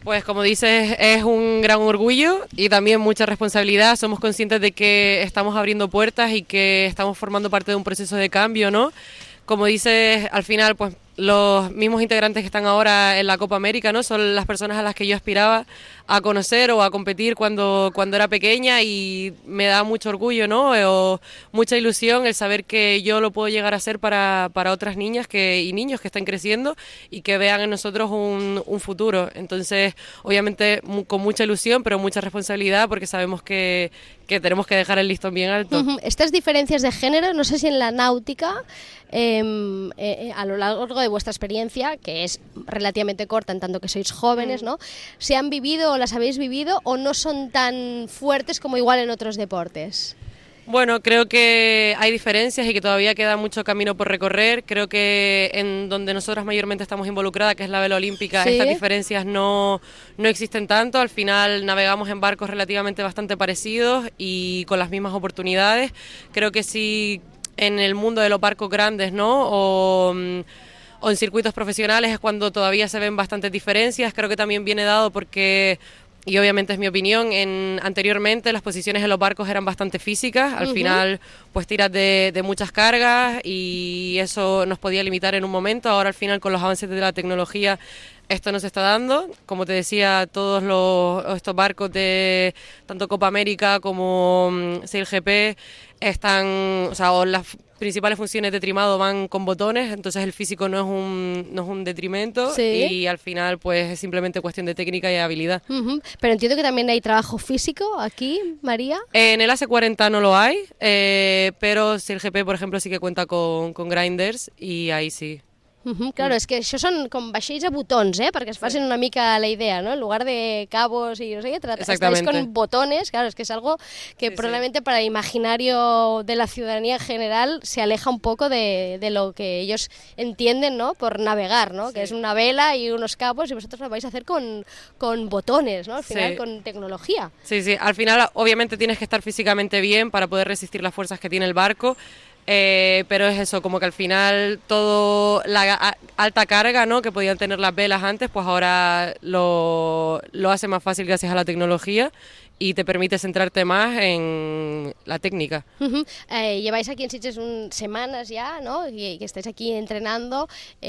Pues como dices, es un gran orgullo y también mucha responsabilidad. Somos conscientes de que estamos abriendo puertas y que estamos formando parte de un proceso de cambio, ¿no? Como dices, al final, pues los mismos integrantes que están ahora en la Copa América, ¿no? Son las personas a las que yo aspiraba a conocer o a competir cuando, cuando era pequeña, y me da mucho orgullo, ¿no? O mucha ilusión el saber que yo lo puedo llegar a hacer para, para otras niñas que, y niños que están creciendo y que vean en nosotros un, un futuro. Entonces, obviamente, mu- con mucha ilusión, pero mucha responsabilidad, porque sabemos que, que tenemos que dejar el listón bien alto. Uh-huh. Estas diferencias de género, no sé si en la náutica, eh, eh, a lo largo de vuestra experiencia, que es relativamente corta en tanto que sois jóvenes, ¿no? ¿Se han vivido o las habéis vivido o no son tan fuertes como igual en otros deportes? Bueno, creo que hay diferencias y que todavía queda mucho camino por recorrer. Creo que en donde nosotras mayormente estamos involucradas, que es la vela olímpica, ¿Sí? Estas diferencias no, no existen tanto. Al final navegamos en barcos relativamente bastante parecidos y con las mismas oportunidades. Creo que sí, en el mundo de los barcos grandes, ¿no? O, o en circuitos profesionales es cuando todavía se ven bastantes diferencias. Creo que también viene dado porque... Y obviamente es mi opinión, en, anteriormente las posiciones en los barcos eran bastante físicas, al uh-huh. final pues tiras de, de muchas cargas y eso nos podía limitar en un momento. Ahora al final con los avances de la tecnología esto nos está dando. Como te decía, todos los, estos barcos de tanto Copa América como um, Sail G P están, o sea, o las principales funciones de trimado van con botones, entonces el físico no es un, no es un detrimento. ¿Sí? Y al final pues es simplemente cuestión de técnica y habilidad. Uh-huh. Pero entiendo que también hay trabajo físico aquí, María. En el A C cuarenta no lo hay, eh, pero Sail G P, por ejemplo, sí que cuenta con, con grinders y ahí sí. Uh-huh, claro, és que això són com vaixells a botons, eh? Perquè es facin una mica la idea, ¿no? En lugar de cabos y no sé qué, estáis con botones, claro, es que es algo que sí, probablemente sí. para el imaginario de la ciudadanía en general se aleja un poco de, de lo que ellos entienden, ¿no? Por navegar, ¿no? Sí. Que es una vela y unos cabos y vosotros lo vais a hacer con, con botones, ¿no? Al final, sí. con tecnología. Sí, sí, al final obviamente tienes que estar físicamente bien para poder resistir las fuerzas que tiene el barco. Eh, pero es eso, como que al final todo la a, alta carga, ¿no? que podían tener las velas antes, pues ahora lo, lo hace más fácil gracias a la tecnología y te permite centrarte más en la técnica. Uh-huh. Eh, lleváis aquí en Sitges un, semanas ya, ¿no? Y que estáis aquí entrenando.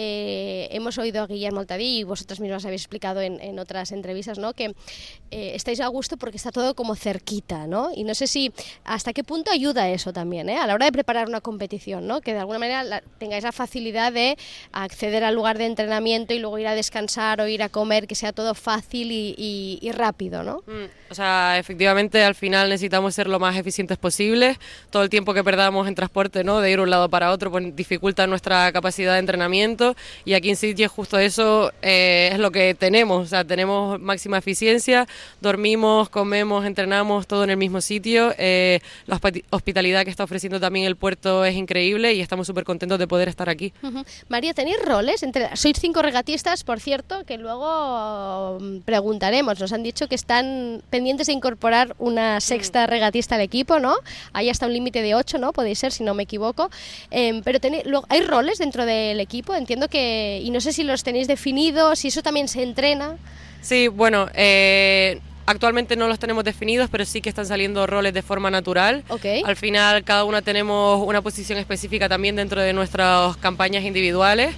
Eh, hemos oído a Guillermo Altadí y vosotras mismas habéis explicado en, en otras entrevistas, ¿no? Que eh, estáis a gusto porque está todo como cerquita, ¿no? Y no sé si hasta qué punto ayuda eso también, ¿eh? A la hora de preparar una competición, ¿no? Que de alguna manera la, tengáis la facilidad de acceder al lugar de entrenamiento y luego ir a descansar o ir a comer, que sea todo fácil y, y, y rápido, ¿no? Mm, o sea, efectivamente al final necesitamos ser lo más eficientes posibles. Todo el tiempo que perdamos en transporte, ¿no? de ir de un lado para otro, pues dificulta nuestra capacidad de entrenamiento, y aquí en Sitges justo eso eh, es lo que tenemos. O sea, tenemos máxima eficiencia, dormimos, comemos, entrenamos todo en el mismo sitio. Eh, la hospitalidad que está ofreciendo también el puerto es increíble y estamos súper contentos de poder estar aquí. Uh-huh. María, ¿tenéis roles? Entre... Sois cinco regatistas, por cierto, que luego preguntaremos. Nos han dicho que están pendientes de incorporar una sexta regatista al equipo, ¿no? Hay hasta un límite de ocho, ¿no? Podéis ser, si no me equivoco. Eh, pero tenéis, ¿hay roles dentro del equipo? Entiendo que... Y no sé si los tenéis definidos, si eso también se entrena. Sí, bueno... Eh... Actualmente no los tenemos definidos, pero sí que están saliendo roles de forma natural. Okay. Al final cada una tenemos una posición específica también dentro de nuestras campañas individuales,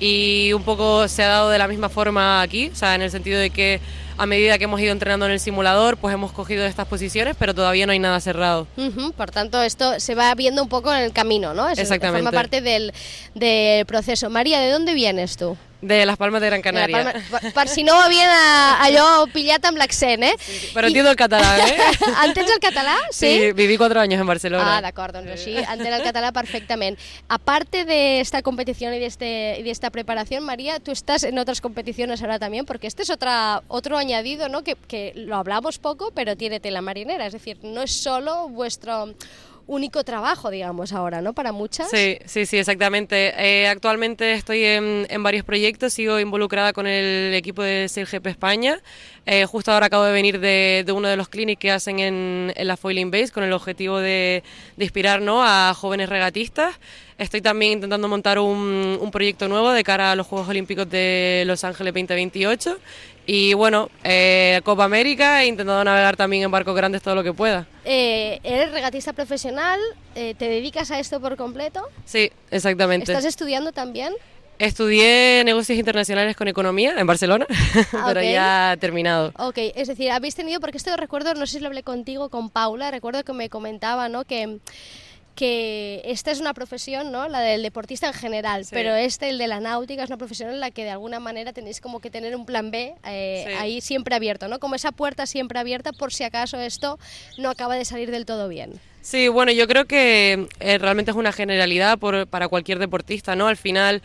y un poco se ha dado de la misma forma aquí, o sea, en el sentido de que a medida que hemos ido entrenando en el simulador, pues hemos cogido estas posiciones, pero todavía no hay nada cerrado. Uh-huh. Por tanto, esto se va viendo un poco en el camino, ¿no? Es, exactamente. Forma parte del, del proceso. María, ¿de dónde vienes tú? De Las Palmas de Gran Canaria. De Palma, per, per si no va bien a, allò pillat amb l'accent, eh? Sí, sí, però I... entiendo el català, eh? Entens el català? Sí, sí, viví cuatro años en Barcelona. Ah, d'acord, doncs així entén el català perfectament. Aparte de esta competición y de, este, y de esta preparación, María, tú estás en otras competiciones ahora también, porque este es otra, otro añadido, ¿no? Que, que lo hablamos poco, pero tiene tela marinera, es decir, no es solo vuestro... único trabajo, digamos, ahora, ¿no? Para muchas. Sí, sí, sí, exactamente. Eh, actualmente estoy en, en varios proyectos, sigo involucrada con el equipo de Sail G P España. Eh, justo ahora acabo de venir de, de uno de los clinics que hacen en, en la Foiling Base con el objetivo de, de inspirar, ¿no? a jóvenes regatistas. Estoy también intentando montar un, un proyecto nuevo de cara a los Juegos Olímpicos de Los Ángeles veinte veintiocho. Y bueno, eh, Copa América, he intentado navegar también en barcos grandes todo lo que pueda. Eh, ¿Eres regatista profesional? Eh, ¿Te dedicas a esto por completo? Sí, exactamente. ¿Estás estudiando también? Estudié negocios internacionales con economía en Barcelona, Ah, pero okay. ya terminado. Ok, es decir, habéis tenido, porque esto recuerdo, no sé si lo hablé contigo, con Paula, recuerdo que me comentaba, ¿no?, que... que esta es una profesión, ¿no?, la del deportista en general, sí. Pero este, el de la náutica, es una profesión en la que de alguna manera tenéis como que tener un plan B eh, sí. ahí siempre abierto, ¿no? Como esa puerta siempre abierta por si acaso esto no acaba de salir del todo bien. Sí, bueno, yo creo que eh, realmente es una generalidad por, para cualquier deportista, ¿no? Al final...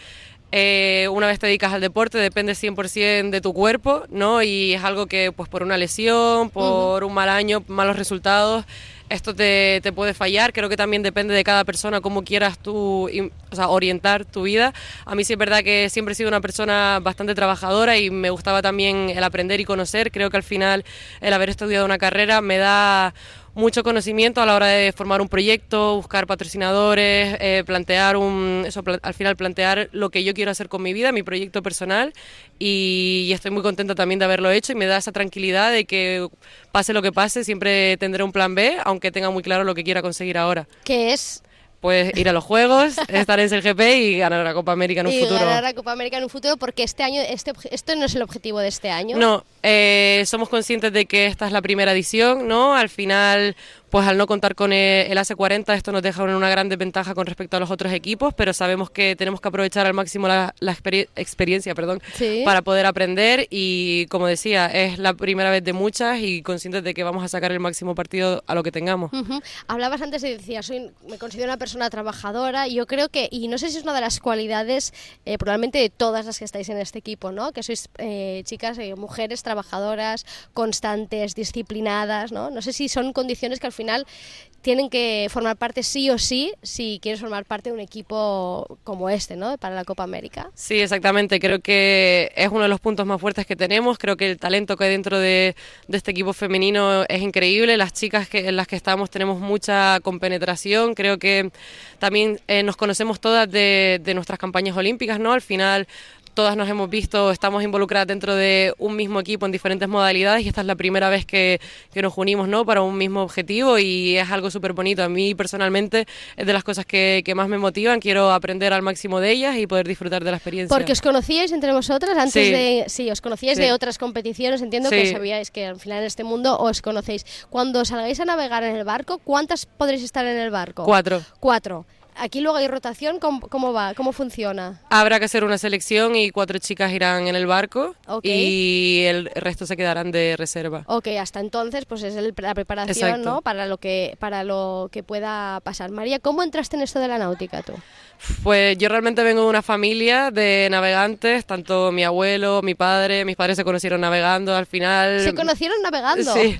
Eh, una vez te dedicas al deporte depende cien por ciento de tu cuerpo, ¿no? Y es algo que pues por una lesión, por uh-huh. un mal año, malos resultados, esto te, te puede fallar. Creo que también depende de cada persona cómo quieras tú, o sea, orientar tu vida. A mí sí es verdad que siempre he sido una persona bastante trabajadora y me gustaba también el aprender y conocer. Creo que al final el haber estudiado una carrera me da mucho conocimiento a la hora de formar un proyecto, buscar patrocinadores, eh, plantear un, eso, pl- al final plantear lo que yo quiero hacer con mi vida, mi proyecto personal, y, y estoy muy contenta también de haberlo hecho y me da esa tranquilidad de que pase lo que pase, siempre tendré un plan B, aunque tenga muy claro lo que quiera conseguir ahora. ¿Qué es? Pues ir a los Juegos, estar en C G P y ganar la Copa América en un y futuro. Y ganar la Copa América en un futuro, porque este año, este, esto no es el objetivo de este año. No, eh, somos conscientes de que esta es la primera edición, ¿no? Al final, pues al no contar con el A C cuarenta, esto nos deja una gran desventaja con respecto a los otros equipos, pero sabemos que tenemos que aprovechar al máximo la, la exper- experiencia perdón, ¿Sí? para poder aprender y, como decía, es la primera vez de muchas y conscientes de que vamos a sacar el máximo partido a lo que tengamos. Uh-huh. Hablabas antes y decías, soy, me considero una persona trabajadora, y yo creo que, y no sé si es una de las cualidades eh, probablemente de todas las que estáis en este equipo, ¿no?, que sois eh, chicas, eh, mujeres trabajadoras, constantes, disciplinadas, ¿no? No sé si son condiciones que al final final tienen que formar parte sí o sí si quieres formar parte de un equipo como este, ¿no?, para la Copa América. Sí, exactamente. Creo que es uno de los puntos más fuertes que tenemos. Creo que el talento que hay dentro de, de este equipo femenino es increíble. Las chicas que, en las que estamos tenemos mucha compenetración. Creo que también eh, nos conocemos todas de, de nuestras campañas olímpicas, ¿no? Al final todas nos hemos visto, estamos involucradas dentro de un mismo equipo en diferentes modalidades y esta es la primera vez que, que nos unimos, ¿no?, para un mismo objetivo y es algo súper bonito. A mí personalmente es de las cosas que, que más me motivan. Quiero aprender al máximo de ellas y poder disfrutar de la experiencia. Porque os conocíais entre vosotras antes sí. de... Sí, os conocíais sí. de otras competiciones, entiendo sí. que sabíais que al final en este mundo os conocéis. Cuando salgáis a navegar en el barco, ¿cuántas podréis estar en el barco? Cuatro. Cuatro. Aquí luego hay rotación, ¿cómo, cómo va? ¿Cómo funciona? Habrá que hacer una selección y cuatro chicas irán en el barco okay. y el resto se quedarán de reserva. Ok, hasta entonces pues es el, la preparación, exacto. ¿no?, para lo que para lo que pueda pasar. María, ¿cómo entraste en esto de la náutica tú? Pues yo realmente vengo de una familia de navegantes, tanto mi abuelo, mi padre, mis padres se conocieron navegando, al final... ¿Se conocieron navegando? Sí,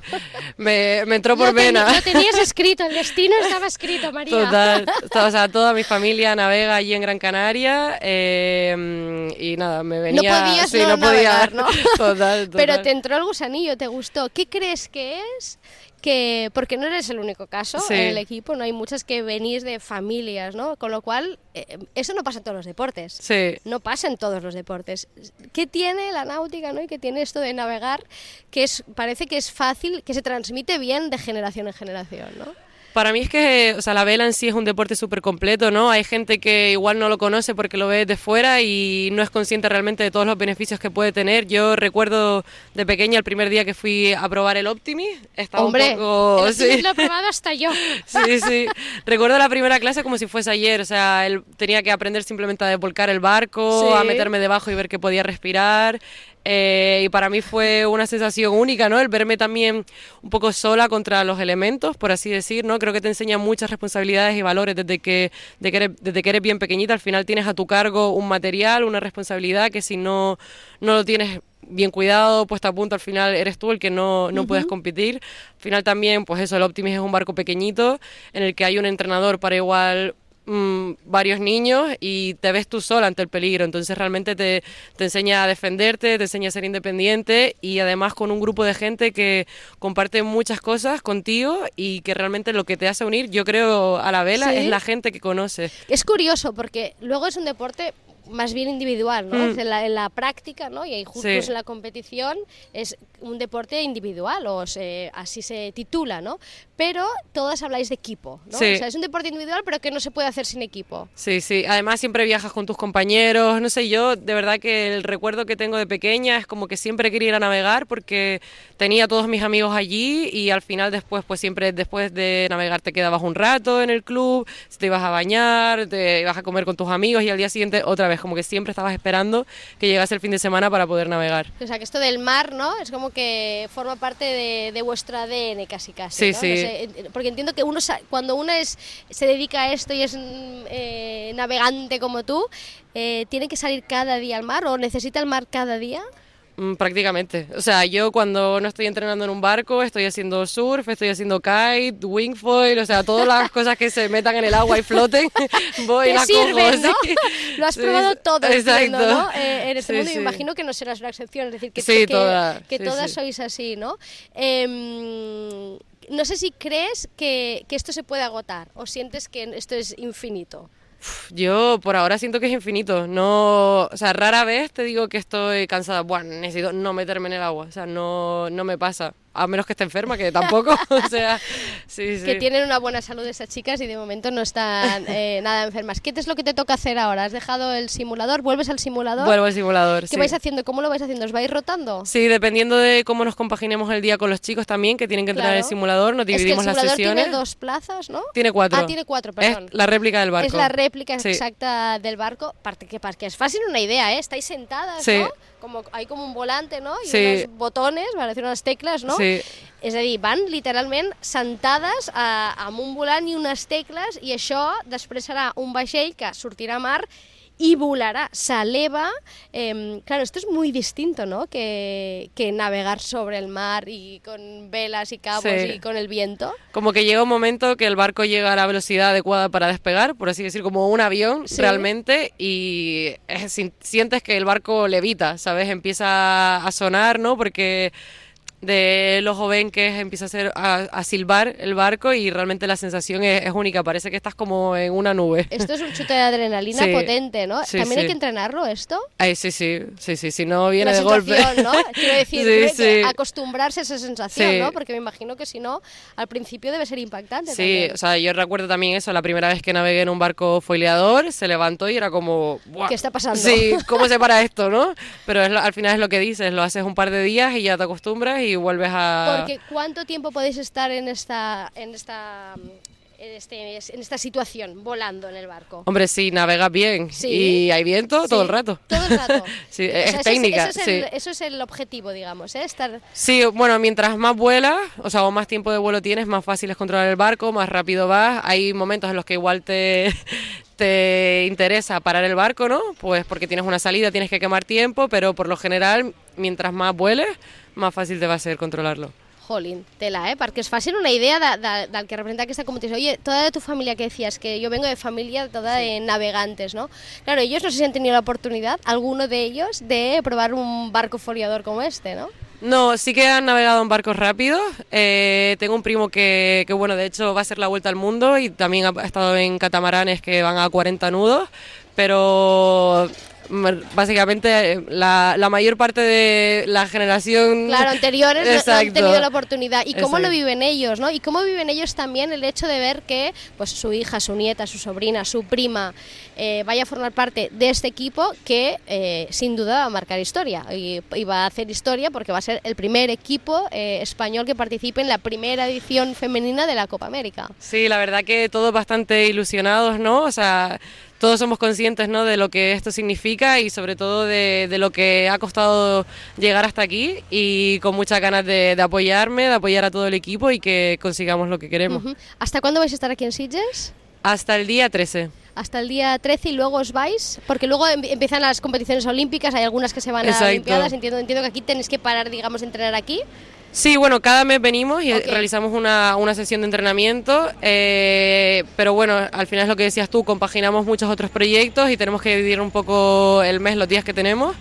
me, me entró por lo vena. Ten, lo tenías escrito, el destino estaba escrito, María. Total, o sea, toda mi familia navega allí en Gran Canaria eh, y nada, me venía... No podías sí, no, no podía, navegar, ¿no? Total, total. Pero te entró el gusanillo, te gustó. ¿Qué crees que es? Que, porque no eres el único caso sí. en el equipo, no hay muchas que venís de familias, ¿no? Con lo cual, eh, eso no pasa en todos los deportes. Sí. No pasa en todos los deportes. ¿Qué tiene la náutica, ¿no?, y qué tiene esto de navegar? Que es, parece que es fácil, que se transmite bien de generación en generación, ¿no? Para mí es que, o sea, la vela en sí es un deporte súper completo, ¿no? Hay gente que igual no lo conoce porque lo ve de fuera y no es consciente realmente de todos los beneficios que puede tener. Yo recuerdo de pequeña el primer día que fui a probar el Optimi. Estaba Hombre, un poco... el sí. lo he probado hasta yo. Sí, sí. Recuerdo la primera clase como si fuese ayer. O sea, él tenía que aprender simplemente a volcar el barco, sí. a meterme debajo y ver que podía respirar. Eh, y para mí fue una sensación única, ¿no? El verme también un poco sola contra los elementos, por así decir, ¿no? Creo que te enseña muchas responsabilidades y valores desde que, de que eres, desde que eres bien pequeñita. Al final tienes a tu cargo un material, una responsabilidad que si no, no lo tienes bien cuidado, puesto a punto, al final eres tú el que no, no uh-huh. puedes competir. Al final también, pues eso, el Optimis es un barco pequeñito en el que hay un entrenador para igual... Mm, varios niños y te ves tú sola ante el peligro, entonces realmente te, te enseña a defenderte, te enseña a ser independiente y además con un grupo de gente que comparte muchas cosas contigo y que realmente lo que te hace unir, yo creo, a la vela ¿sí? es la gente que conoces. Es curioso porque luego es un deporte más bien individual, ¿no? Mm. En, la, en la práctica, ¿no? Y justo Sí. en la competición es un deporte individual, o se, así se titula, ¿no? Pero todas habláis de equipo, ¿no? Sí. O sea, es un deporte individual, pero que no se puede hacer sin equipo. Sí, sí. Además siempre viajas con tus compañeros. No sé, yo de verdad que el recuerdo que tengo de pequeña es como que siempre quería ir a navegar porque tenía todos mis amigos allí y al final después, pues siempre después de navegar te quedabas un rato en el club, te ibas a bañar, te ibas a comer con tus amigos y al día siguiente otra vez, como que siempre estabas esperando que llegase el fin de semana para poder navegar. O sea, que esto del mar, ¿no? Es como que forma parte de, de vuestro A D N casi casi, Sí, ¿no? sí. No sé, porque entiendo que uno sa- cuando uno es, se dedica a esto y es eh, navegante como tú, eh, ¿tiene que salir cada día al mar o necesita el mar cada día? Mm, Prácticamente. O sea, yo cuando no estoy entrenando en un barco, estoy haciendo surf, estoy haciendo kite, wingfoil, o sea, todas las cosas que se metan en el agua y floten, voy y Te las sirven, cojo. ¿no? Sí. Lo has Sí, probado sí. todo, entiendo, Exacto. ¿no? Eh, en este Sí, mundo y sí. me imagino que no serás una excepción, es decir, que, Sí, que, toda, que sí, todas sí. sois así, ¿no? Em, no sé si crees que, que esto se puede agotar o sientes que esto es infinito. Yo por ahora siento que es infinito. No, o sea, rara vez te digo que estoy cansada. Bueno, necesito no meterme en el agua. O sea, no, no me pasa. A menos que esté enferma, que tampoco. O sea, sí, sí. Que tienen una buena salud esas chicas y de momento no están eh, nada enfermas. ¿Qué es lo que te toca hacer ahora? ¿Has dejado el simulador? ¿Vuelves al simulador? Vuelvo al simulador, ¿Qué sí. vais haciendo? ¿Cómo lo vais haciendo? ¿Os vais rotando? Sí, dependiendo de cómo nos compaginemos el día con los chicos también, que tienen que entrenar Claro. el simulador, nos dividimos es que el las simulador sesiones. tiene dos plazas, ¿no? Tiene cuatro. Ah, tiene cuatro, perdón. Es la réplica del barco. Es la réplica Sí. exacta del barco. Parte que, para que es fácil una idea, ¿eh? Estáis sentadas, Sí. ¿no? Como, hay como un volante, ¿no? Y Sí. unos botones, para decir unas tecles, no? Sí. És a dir, van literalment sentades a, amb un volant i unes tecles i això després serà un vaixell que sortirà a mar y volará, se eleva. Eh, claro, esto es muy distinto, ¿no? Que, que navegar sobre el mar y con velas y cabos Sí. y con el viento. Como que llega un momento que el barco llega a la velocidad adecuada para despegar, por así decir, como un avión Sí. realmente, y es- si- sientes que el barco levita, ¿sabes? Empieza a sonar, ¿no? Porque de los jovenques empieza a, hacer, a, a silbar el barco y realmente la sensación es, es única, parece que estás como en una nube. Esto es un chute de adrenalina Sí. potente, ¿no? Sí, También hay sí. que entrenarlo esto. Ay, sí, sí, sí, sí, si no viene La de golpe. sensación, ¿no? Quiero decir, Sí, tiene que sí. acostumbrarse a esa sensación, Sí. ¿no? Porque me imagino que si no, al principio debe ser impactante Sí, también. o sea, yo recuerdo también eso, la primera vez que navegué en un barco foileador, se levantó y era como... ¡buah! ¿Qué está pasando? Sí, ¿cómo se para esto, no? Pero es lo- al final es lo que dices, lo haces un par de días y ya te acostumbras y vuelves a... Porque ¿cuánto tiempo podéis estar en esta, en esta, en este, en esta situación, volando en el barco? Hombre, sí, navegas bien Sí. y hay viento Sí, todo el rato. Todo el rato. Sí, O es sea, eso técnica, eso es, sí. el, eso es el objetivo, digamos, ¿eh? Estar... Sí, bueno, mientras más vuelas, o sea, o más tiempo de vuelo tienes, más fácil es controlar el barco, más rápido vas. Hay momentos en los que igual te, te interesa parar el barco, ¿no? Pues porque tienes una salida, tienes que quemar tiempo, pero por lo general, mientras más vueles, más fácil te va a ser controlarlo. Jolín, tela, ¿eh? Perquè es facin una idea de, de, del que representa aquesta competició. Oye, toda tu familia que decías, que yo vengo de familia toda de navegantes, ¿no? Claro, ellos no sé si han tenido la oportunidad, alguno de ellos, de probar un barco foliador como este, ¿no? No, sí que han navegado en barcos rápidos. Eh, tengo un primo que, que, bueno, de hecho va a hacer la vuelta al mundo y también ha, ha estado en catamaranes que van a cuarenta nudos, pero mm, básicamente la, la mayor parte de la generación... Claro, anteriores no- no han Exacto. tenido la oportunidad. ¿Y cómo lo Exacto. viven ellos, no? Y cómo viven ellos también el hecho de ver que pues su hija, su nieta, su sobrina, su prima eh, vaya a formar parte de este equipo que eh, sin duda va a marcar historia y, y va a hacer historia porque va a ser el primer equipo eh, español que participe en la primera edición femenina de la Copa América. Sí, la verdad que todos bastante ilusionados, ¿no? O sea, todos somos conscientes, ¿no?, de lo que esto significa y sobre todo de, de lo que ha costado llegar hasta aquí y con muchas ganas de, de apoyarme, de apoyar a todo el equipo y que consigamos lo que queremos. Ujú. ¿Hasta cuándo vais a estar aquí en Sitges? Hasta el día trece. Hasta el día trece y luego os vais, porque luego em- empiezan las competiciones olímpicas, hay algunas que se van a Exacto. Olimpiadas, entiendo, entiendo que aquí tenéis que parar, digamos, de entrenar aquí. Sí, bueno, cada mes venimos y Ok. realizamos una, una sesión de entrenamiento, eh, pero bueno, al final es lo que decías tú, compaginamos muchos otros proyectos y tenemos que dividir un poco el mes, los días que tenemos.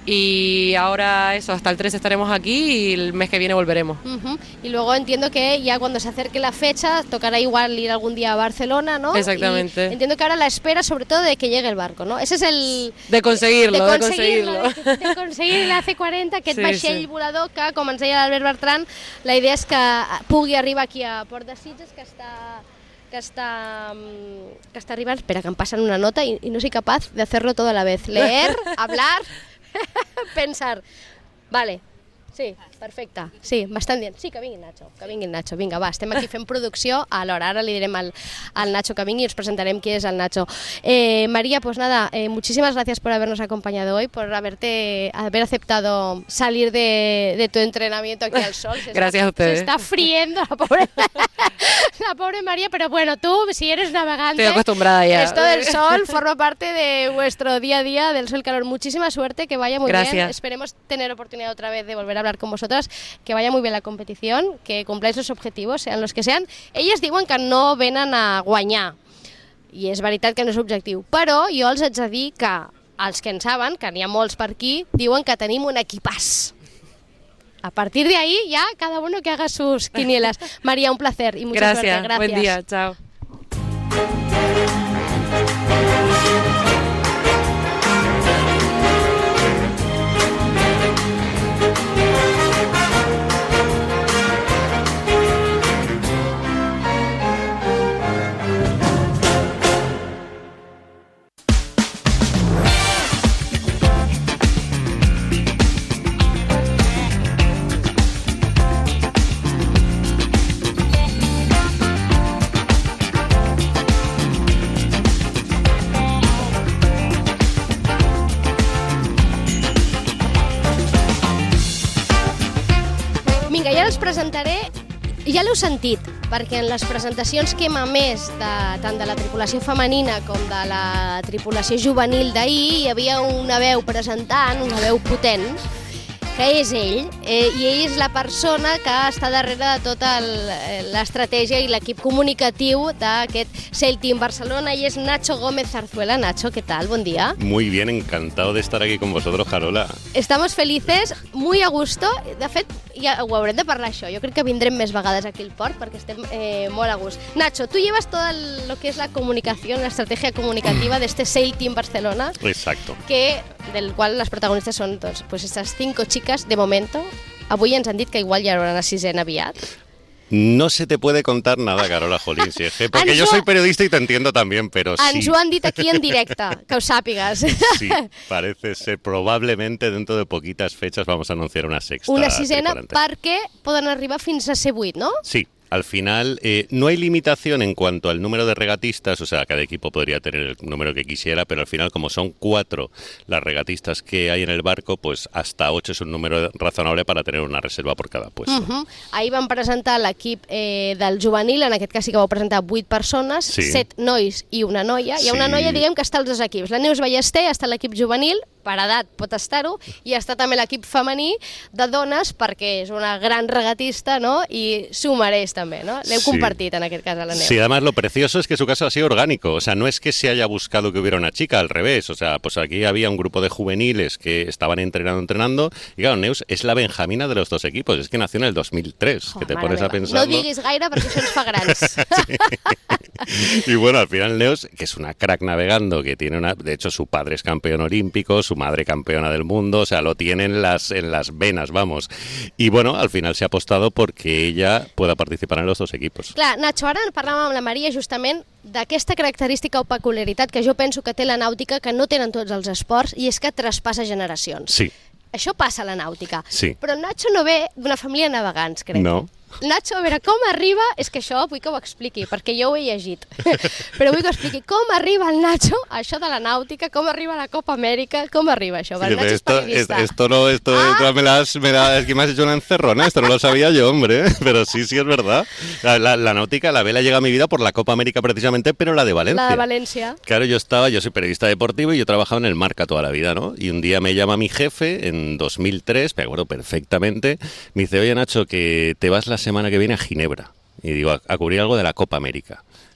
Y ahora eso, hasta el tres estaremos aquí y el mes que viene volveremos. Uh-huh. Y luego entiendo que ya cuando se acerque la fecha tocará igual ir algún día a Barcelona, ¿no? Exactamente. Y entiendo que ahora la espera sobre todo de que llegue el barco, ¿no? Ese es el... De conseguirlo, de, de conseguirlo. De, de conseguir la C quaranta, aquest sí, vaixell sí. volador que, com ens deia l'Albert Bertran, la idea és que pugui arribar aquí a Port de Sitges, que està... que está, que está arriba. Espera, que me pasan una nota y, y no soy capaz de hacerlo todo a la vez. Leer, hablar, pensar. Vale, sí, perfecte. Sí, bastant bien. Sí, que vingui el Nacho, que vingui el Nacho. Vinga, va, estem aquí fent producció. Alhora, ara li direm al, al Nacho que vingui y os presentarem quién es el Nacho. Eh, María, pues nada, eh, muchísimas gracias por habernos acompañado hoy, por haberte haber aceptado salir de, de tu entrenamiento aquí al sol. Se gracias está, a ustedes. Se está friendo la pobre, la pobre María, pero bueno, tú, si eres navegante... Estoy acostumbrada ya. Esto del sol forma parte de vuestro día a día, del sol calor. Muchísima suerte, que vaya muy gracias. bien. Esperemos tener oportunidad otra vez de volver a hablar con vosotras. Que vaya muy bien la competición, que cumpláis los objetivos, sean los que sean. Elles diuen que no venen a guanyar, i és veritat que no és objectiu, però jo els haig de dir que els que en saben, que n'hi ha molts per aquí, diuen que tenim un equipàs. A partir de ahí ya cada uno que haga sus quinielas. María, un placer y mucha gracias. suerte. Gracias. Buen día, chao. Vinga, ja els presentaré, ja l'heu sentit, perquè en les presentacions que hem emès de, tant de la tripulació femenina com de la tripulació juvenil d'ahir hi havia una veu presentant, una veu potent, que és ell, eh, i ell és la persona que està darrere de tota l'estratègia i l'equip comunicatiu d'aquest Sail Team Barcelona, i és Nacho Gómez Zarzuela. Nacho, ¿qué tal? Buen día. Muy bien, encantado de estar aquí con vosotros, Carola. Estamos felices, muy a gusto. De fet, ja ho haurem de parlar això. Jo crec que vindrem més vegades aquí al port perquè estem eh, molt a gust. Nacho, tú llevas todo el, lo que es la comunicación, la estrategia comunicativa de este Sail Team Barcelona. Exacto. Que, del cual las protagonistas son doncs, pues estas cinco chicas de momento. Avui ens han dit que igual ja haurà una sisena aviat. No se te puede contar nada, Carola Jolín, si es que, porque Ens yo ho- soy periodista y te entiendo también, pero Ens sí, ho han dit aquí en directe, que ho sàpigues. sí, parece ser, probablemente dentro de poquitas fechas vamos a anunciar una sexta Una sisena tripulante. perquè poden arribar fins a ser vuit, no? Sí. Al final, eh, no hay limitación en cuanto al número de regatistas, o sea, cada equipo podría tener el número que quisiera, pero al final, como son cuatro las regatistas que hay en el barco, pues hasta ocho es un número razonable para tener una reserva por cada puesto. Uh -huh. Ahir van presentar l'equip eh, del juvenil, en aquest cas sí que vau presentar vuit persones, Sí. set nois i una noia. Hi ha una Sí. noia, diguem, que està als dos equips. La Neus Ballester està a l'equip juvenil, per edat pot estar-ho, i està també l'equip femení de dones, perquè és una gran regatista, no?, i s'ho mereix també, no? L'heu Sí. compartit en aquest cas a la Neus. Sí, además lo precioso es que su caso ha sido orgánico, o sea, no es que se haya buscado que hubiera una chica, al revés, o sea, pues aquí había un grupo de juveniles que estaban entrenando, entrenando, y claro, Neus es la benjamina de los dos equipos, es que nació en el dos mil tres, Oh, que te mare pones a meva. pensar. No diguis gaire perquè això ens fa grans. Y bueno, al final Neus, que es una crack navegando, que tiene una, de hecho su padre es campeón olímpico, su madre campeona del mundo, o sea, lo tiene en las, en las venas, vamos. Y bueno, al final se ha apostado porque ella pueda participar en los dos equipos. Clar, Nacho, ara parlàvem amb la Maria justament d'aquesta característica o peculiaritat que jo penso que té la nàutica, que no tenen tots els esports, i és que traspassa generacions. Sí. Això passa a la nàutica. Sí. Però Nacho no ve d'una família de navegants, crec. No. Nacho, a veure, com arriba... És que això vull que ho expliqui, perquè jo ho he llegit. Però vull que ho expliqui. Com arriba el Nacho a això de la nàutica? Com arriba a la Copa Amèrica? Com arriba això? El Sí, Nacho és esto, periodista. es- esto no, esto Ah. esto me las, me la- es que me has hecho una encerrona, esto no lo sabía yo, hombre, pero sí, sí es verdad. La, la- la náutica, la vela llega a mi vida por la Copa América precisamente, pero la de Valencia. La de València. Claro, yo estaba, yo soy periodista deportivo y yo he trabajado en el Marca toda la vida, ¿no? Y un día me llama mi jefe, en dos mil tres, me acuerdo perfectamente, me dice, oye Nacho, que te vas la semana que viene a Ginebra. Y digo, a, a cubrir algo de la Copa América.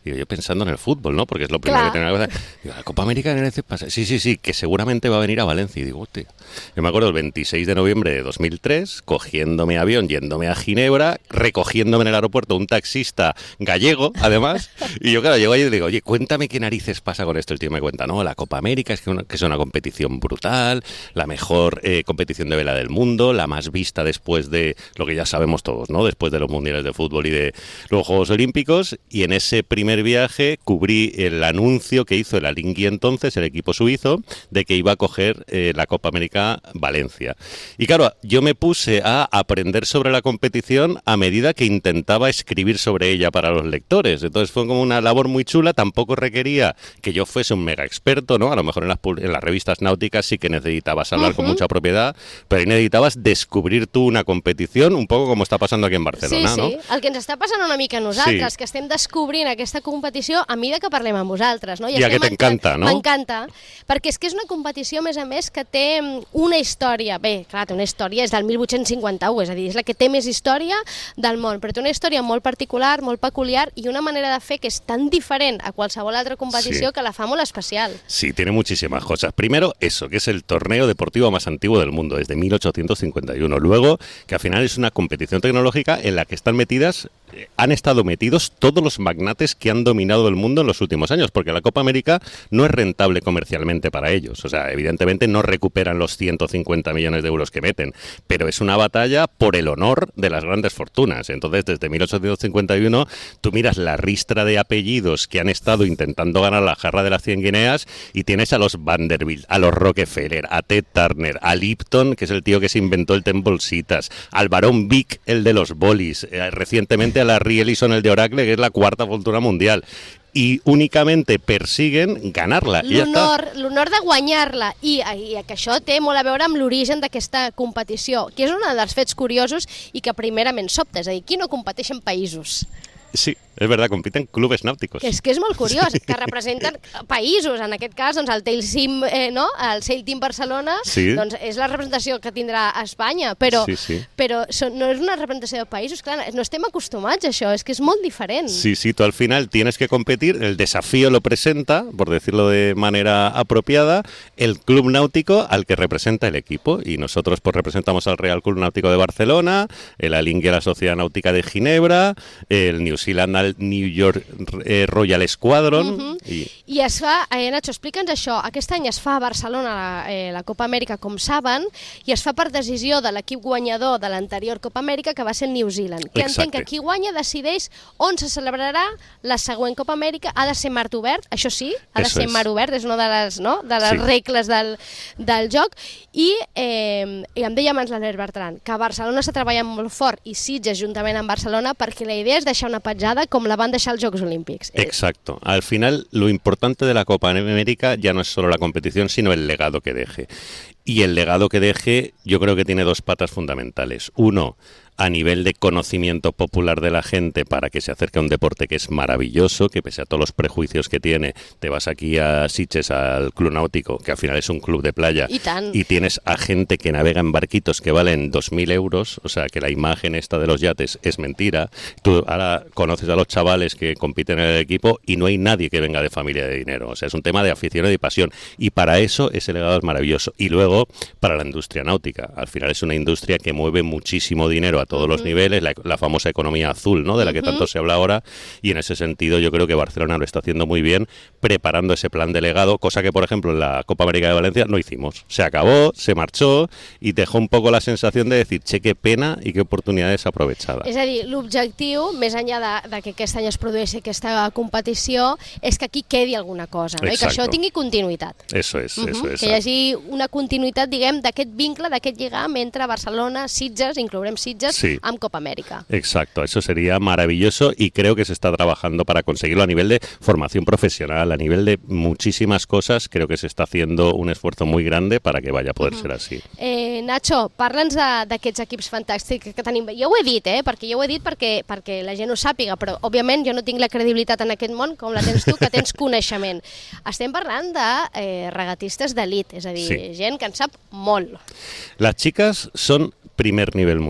Digo, yo pensando en el fútbol, ¿no? Porque es lo primero Clar. que tengo que hacer. Digo, la Copa América en el pasa. Sí, sí, sí, que seguramente va a venir a Valencia. Y digo, hostia. Yo me acuerdo el veintiséis de noviembre de dos mil tres, cogiéndome avión, yéndome a Ginebra, recogiéndome en el aeropuerto un taxista gallego, además. Y yo, claro, llego ahí y digo, oye, cuéntame qué narices pasa con esto. El tío me cuenta, no, la Copa América es que, una, que es una competición brutal, la mejor eh, competición de vela del mundo, la más vista después de lo que ya sabemos todos, ¿no? Después de los mundiales de fútbol y de los Juegos Olímpicos. Y en ese primer viaje cubrí el anuncio que hizo el Alingui entonces, el equipo suizo, de que iba a coger eh, la Copa América Valencia. Y claro, yo me puse a aprender sobre la competición a medida que intentaba escribir sobre ella para los lectores. Entonces fue como una labor muy chula, tampoco requería que yo fuese un mega experto, ¿no? A lo mejor en las, en las revistas náuticas sí que necesitabas hablar uh-huh. con mucha propiedad, pero ahí necesitabas descubrir tú una competición, un poco como está pasando aquí en Barcelona, sí, sí. no? Sí, el que ens està passant una mica a nosaltres, sí. que estem descobrint aquesta competició a mesura que parlem amb vosaltres, no? I, I a que t'encanta, no? M'encanta, perquè és que és una competició, a més a més, que té una història, bé, clar, té una història, és del mil vuit-cents cinquanta-u, és a dir, és la que té més història del món, però té una història molt particular, molt peculiar i una manera de fer que és tan diferent a qualsevol altra competició sí. que la fa molt especial. Sí, tiene muchísimas cosas. Primero, eso, que es el torneo deportivo más antiguo del mundo, desde mil ochocientos cincuenta y uno. Luego, que al final es una competición tecnológica en la que están metidas, eh, han estado metidos todos los magnates que han dominado el mundo en los últimos años, porque la Copa América no es rentable comercialmente para ellos. O sea, evidentemente no recuperan los ciento cincuenta millones de euros que meten, pero es una batalla por el honor de las grandes fortunas. Entonces, desde mil ochocientos cincuenta y uno, tú miras la ristra de apellidos que han estado intentando ganar la jarra de las cien guineas y tienes a los Vanderbilt, a los Rockefeller, a Ted Turner, a Lipton, que es el tío que se inventó el té en bolsitas, al Barón Vic, el de los bolis, eh, recientemente a la Rie Ellison, el de Oracle, que es la cuarta fortuna mundial. I únicamente persiguen ganar-la. L'honor l'honor de guanyar-la i, i que això té molt a veure amb l'origen d'aquesta competició, que és un dels fets curiosos i que primerament sobta, és a dir, aquí no competeixen països. Sí, és verdad, compiten clubes náuticos. Que és que és molt curiós, sí. que representen països, en aquest cas, doncs el Sail Team, eh, no? El Sail Team Barcelona, sí. doncs és la representació que tindrà a Espanya, però, sí, sí. però son, no és una representació de països, clar, no estem acostumats a això, és que és molt diferent. Sí, sí, tú al final tienes que competir, el desafío lo presenta, por decirlo de manera apropiada, el club náutico al que representa el equipo, y nosotros pues representamos al Real Club Náutico de Barcelona, el Alingui a la Sociedad Náutica de Ginebra, el New Zealand al New York eh, Royal Squadron. Uh-huh. I... I es fa, eh, Nacho, explica'ns això, aquest any es fa a Barcelona la, eh, la Copa Amèrica, com saben, i es fa per decisió de l'equip guanyador de l'anterior Copa Amèrica, que va ser New Zealand, que Exacte. entenc que qui guanya decideix on se celebrarà la següent Copa Amèrica. Ha de ser mar obert, això sí, ha Eso de ser es. mar obert, és una de les, no, de les sí. regles del, del joc, i, eh, i em deia abans l'Albert Bertran, que a Barcelona s'ha treballat molt fort, i Sitges juntament amb Barcelona, perquè la idea és deixar una petjada com la van deixar els Jocs Olímpics. Exacto. Al final, lo importante de la Copa América ya no es solo la competición, sino el legado que deje. Y el legado que deje, yo creo que tiene dos patas fundamentales. Uno, a nivel de conocimiento popular de la gente para que se acerque a un deporte que es maravilloso, que pese a todos los prejuicios que tiene, te vas aquí a Sitges, al Club Náutico, que al final es un club de playa, y, y tienes a gente que navega en barquitos que valen dos mil euros, o sea, que la imagen esta de los yates es mentira. Tú ahora conoces a los chavales que compiten en el equipo y no hay nadie que venga de familia de dinero, o sea, es un tema de afición y de pasión, y para eso ese legado es maravilloso. Y luego, para la industria náutica, al final es una industria que mueve muchísimo dinero a todos uh-huh. los niveles, la, la famosa economía azul, ¿no? De la que uh-huh. tanto se habla ahora, y en ese sentido yo creo que Barcelona lo está haciendo muy bien, preparando ese plan de legado, cosa que por ejemplo en la Copa América de Valencia no hicimos. Se acabó, se marchó y dejó un poco la sensación de decir, che, qué pena y qué oportunidad desaprovechada. És a dir, l'objectiu, més enllà de, de que aquest any es produeixi aquesta competició, és que aquí quedi alguna cosa, no? I que això tingui continuïtat. Eso es, uh-huh. eso es. Que hi hagi una continuïtat, diguem, d'aquest vincle, d'aquest lligam entre Barcelona, Sitges, inclourem Sitges, sí. amb Copa América. Exacto, eso sería maravilloso y creo que se está trabajando para conseguirlo a nivel de formación profesional, a nivel de muchísimas cosas. Creo que se está haciendo un esfuerzo muy grande para que vaya a poder uh-huh. ser así. Eh, Nacho, parla'ns d'aquests equips fantàstics que tenim. Jo ho he dit, eh? perquè jo ho he dit perquè, perquè la gent ho sàpiga, però òbviament jo no tinc la credibilitat en aquest món com la tens tu, que tens coneixement. Estem parlant de eh, regatistes d'elit, és a dir, sí. gent que en sap molt. Las chicas son primer nivel mundial.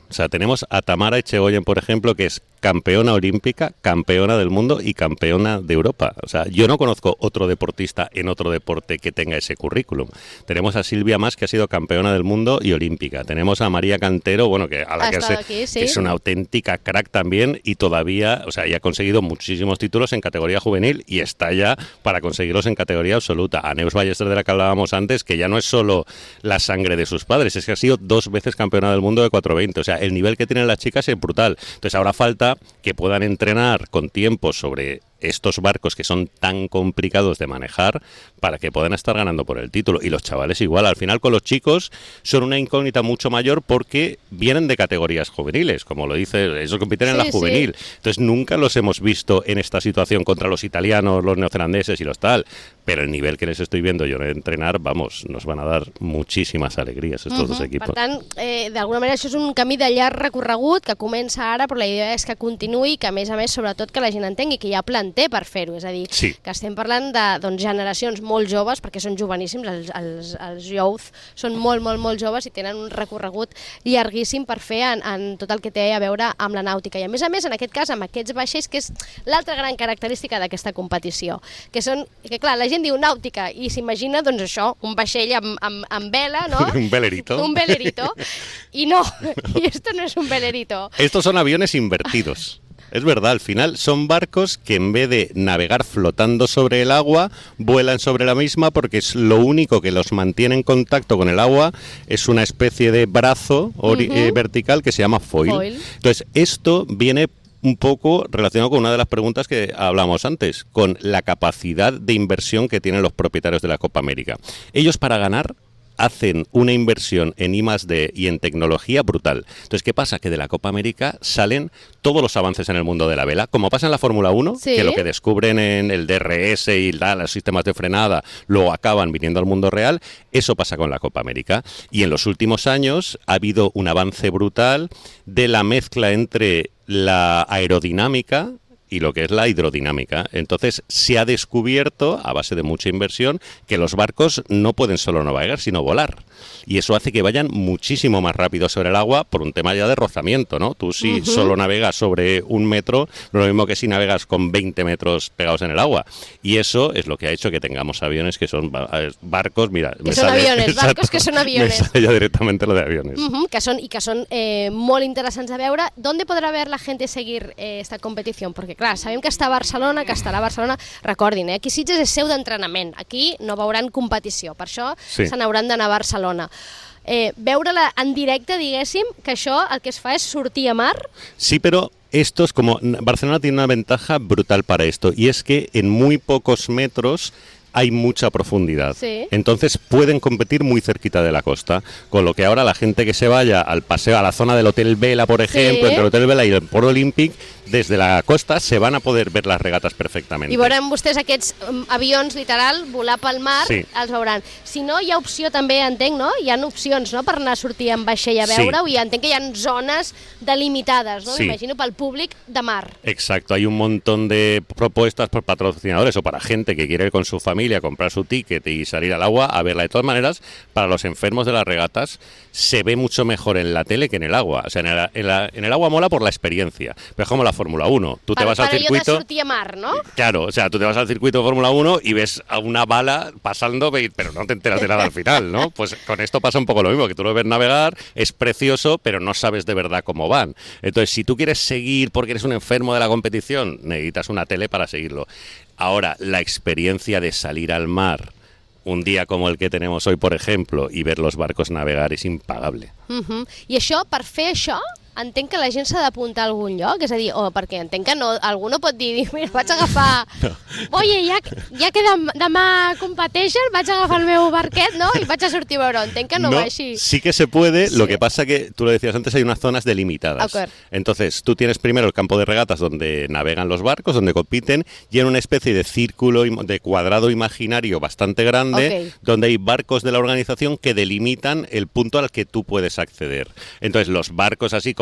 O sea, tenemos a Tamara Echegoyen, por ejemplo, que es campeona olímpica, campeona del mundo y campeona de Europa. O sea, yo no conozco otro deportista en otro deporte que tenga ese currículum. Tenemos a Silvia Mas, que ha sido campeona del mundo y olímpica. Tenemos a María Cantero, bueno, que a la ha que, se, aquí, sí. que es una auténtica crack también y todavía, o sea, ya ha conseguido muchísimos títulos en categoría juvenil y está ya para conseguirlos en categoría absoluta. A Neus Ballester, de la que hablábamos antes, que ya no es solo la sangre de sus padres, es que ha sido dos veces campeona del mundo de cuatrocientos veinte. O sea, el nivel que tienen las chicas es brutal. Entonces ahora falta que puedan entrenar con tiempos sobre estos barcos que son tan complicados de manejar para que puedan estar ganando por el título. Y los chavales igual, al final con los chicos son una incógnita mucho mayor porque vienen de categorías juveniles, como lo dice, ellos compiten en sí, la juvenil. Sí. Entonces nunca los hemos visto en esta situación contra los italianos, los neozelandeses y los tal. Pero el nivel que les estoy viendo yo entrenar, vamos, nos van a dar muchísimas alegries estos uh-huh. dos equipos. Per tant, eh, d'alguna manera això és un camí de llarg recorregut que comença ara, però la idea és que continuï i que a més a més, sobretot, que la gent entengui que hi ha planter per fer-ho, és a dir, sí. que estem parlant de doncs, generacions molt joves, perquè són joveníssims, els, els, els youth són molt, molt, molt joves i tenen un recorregut llarguíssim per fer en, en tot el que té a veure amb la nàutica. I a més a més, en aquest cas, amb aquests vaixells, que és l'altra gran característica d'aquesta competició, que són, que clar, la gent diu nàutica i s'imagina, doncs això, un vaixell amb, amb, amb vela, ¿no? Un velerito. Un velerito. Y no, y esto no es un velerito. Estos son aviones invertidos. Es verdad, al final son barcos que en vez de navegar flotando sobre el agua, vuelan sobre la misma porque es lo único que los mantiene en contacto con el agua, es una especie de brazo uh-huh. eh, vertical que se llama foil. foil. Entonces, esto viene un poco relacionado con una de las preguntas que hablamos antes, con la capacidad de inversión que tienen los propietarios de la Copa América. Ellos, para ganar, hacen una inversión en I más D y en tecnología brutal. Entonces, ¿qué pasa? Que de la Copa América salen todos los avances en el mundo de la vela, como pasa en la Fórmula uno, ¿sí? Que lo que descubren en el D R S y la, los sistemas de frenada luego acaban viniendo al mundo real. Eso pasa con la Copa América. Y en los últimos años ha habido un avance brutal de la mezcla entre la aerodinámica y lo que es la hidrodinámica. Entonces se ha descubierto, a base de mucha inversión, que los barcos no pueden solo navegar, sino volar. Y eso hace que vayan muchísimo más rápido sobre el agua por un tema ya de rozamiento, ¿no? Tú si uh-huh. solo navegas sobre un metro, no es lo mismo que si navegas con veinte metros pegados en el agua. Y eso es lo que ha hecho que tengamos aviones que son barcos, mira... Que me son sale, aviones, exacto, barcos que son aviones. Me sale ya directamente lo de aviones. Uh-huh, que son, y que son eh, molt interessants de veure. ¿Dónde podrá ver la gente seguir eh, esta competición? Porque, clar, sabem que està a Barcelona, que estarà a Barcelona. Recordin, eh, aquí Sitges és seu d'entrenament. Aquí no veuran competició. Per això sí. se n'hauran d'anar a Barcelona. Eh, veure-la en directe, diguéssim, que això el que es fa és sortir a mar. Sí, pero esto es como... Barcelona tiene una ventaja brutal para esto, y es que en muy pocos metros hay mucha profundidad. Sí. Entonces pueden competir muy cerquita de la costa, con lo que ahora la gente que se vaya al paseo, a la zona del Hotel Vela, por ejemplo, sí. entre el Hotel Vela y el Port Olímpic, des de la costa se van a poder ver les regates perfectament. I veuran vostès aquests um, avions, literal, volar pel mar, sí. els veuran. Si no, hi ha opció també, entenc, no? Hi ha opcions, no?, per anar a sortir en vaixell a veure-ho, sí. i entenc que hi ha zones delimitades, no? Sí. M'imagino pel públic de mar. Exacto, hay un montón de propuestas por patrocinadores o para gente que quiere ir con su familia comprar su ticket y salir al agua a verla. De todas maneras, para los enfermos de las regatas, se ve mucho mejor en la tele que en el agua. O sea, en el, en la, en el agua mola por la experiencia, pero es como la Fórmula uno. Tú para, te vas al circuito... Para sortir a mar, ¿no? Claro, o sea, tú te vas al circuito de Fórmula uno y ves a una bala pasando, pero no te enteras de nada al final, ¿no? Pues con esto pasa un poco lo mismo, que tú lo ves navegar, es precioso, pero no sabes de verdad cómo van. Entonces, si tú quieres seguir porque eres un enfermo de la competición, necesitas una tele para seguirlo. Ahora, la experiencia de salir al mar un día como el que tenemos hoy, por ejemplo, y ver los barcos navegar es impagable. Uh-huh. I això, per fer això, entenc que la gent s'ha d'apuntar a algun lloc, és a dir, o perquè entenc que no, algú no pot dir, mira, vaig a agafar... No. Oye, ja, ja que demà competeixen, vaig a agafar el meu barquet, ¿no? Y vaig a sortir a veure. Entenc que no, no va així. Sí que se puede, sí. Lo que pasa que, tú lo decías antes, hay unas zonas delimitadas. Okay. Entonces, tú tienes primero el campo de regatas donde navegan los barcos, donde compiten, y en una especie de círculo, de cuadrado imaginario bastante grande, okay. donde hay barcos de la organización que delimitan el punto al que tú puedes acceder. Entonces, los barcos así como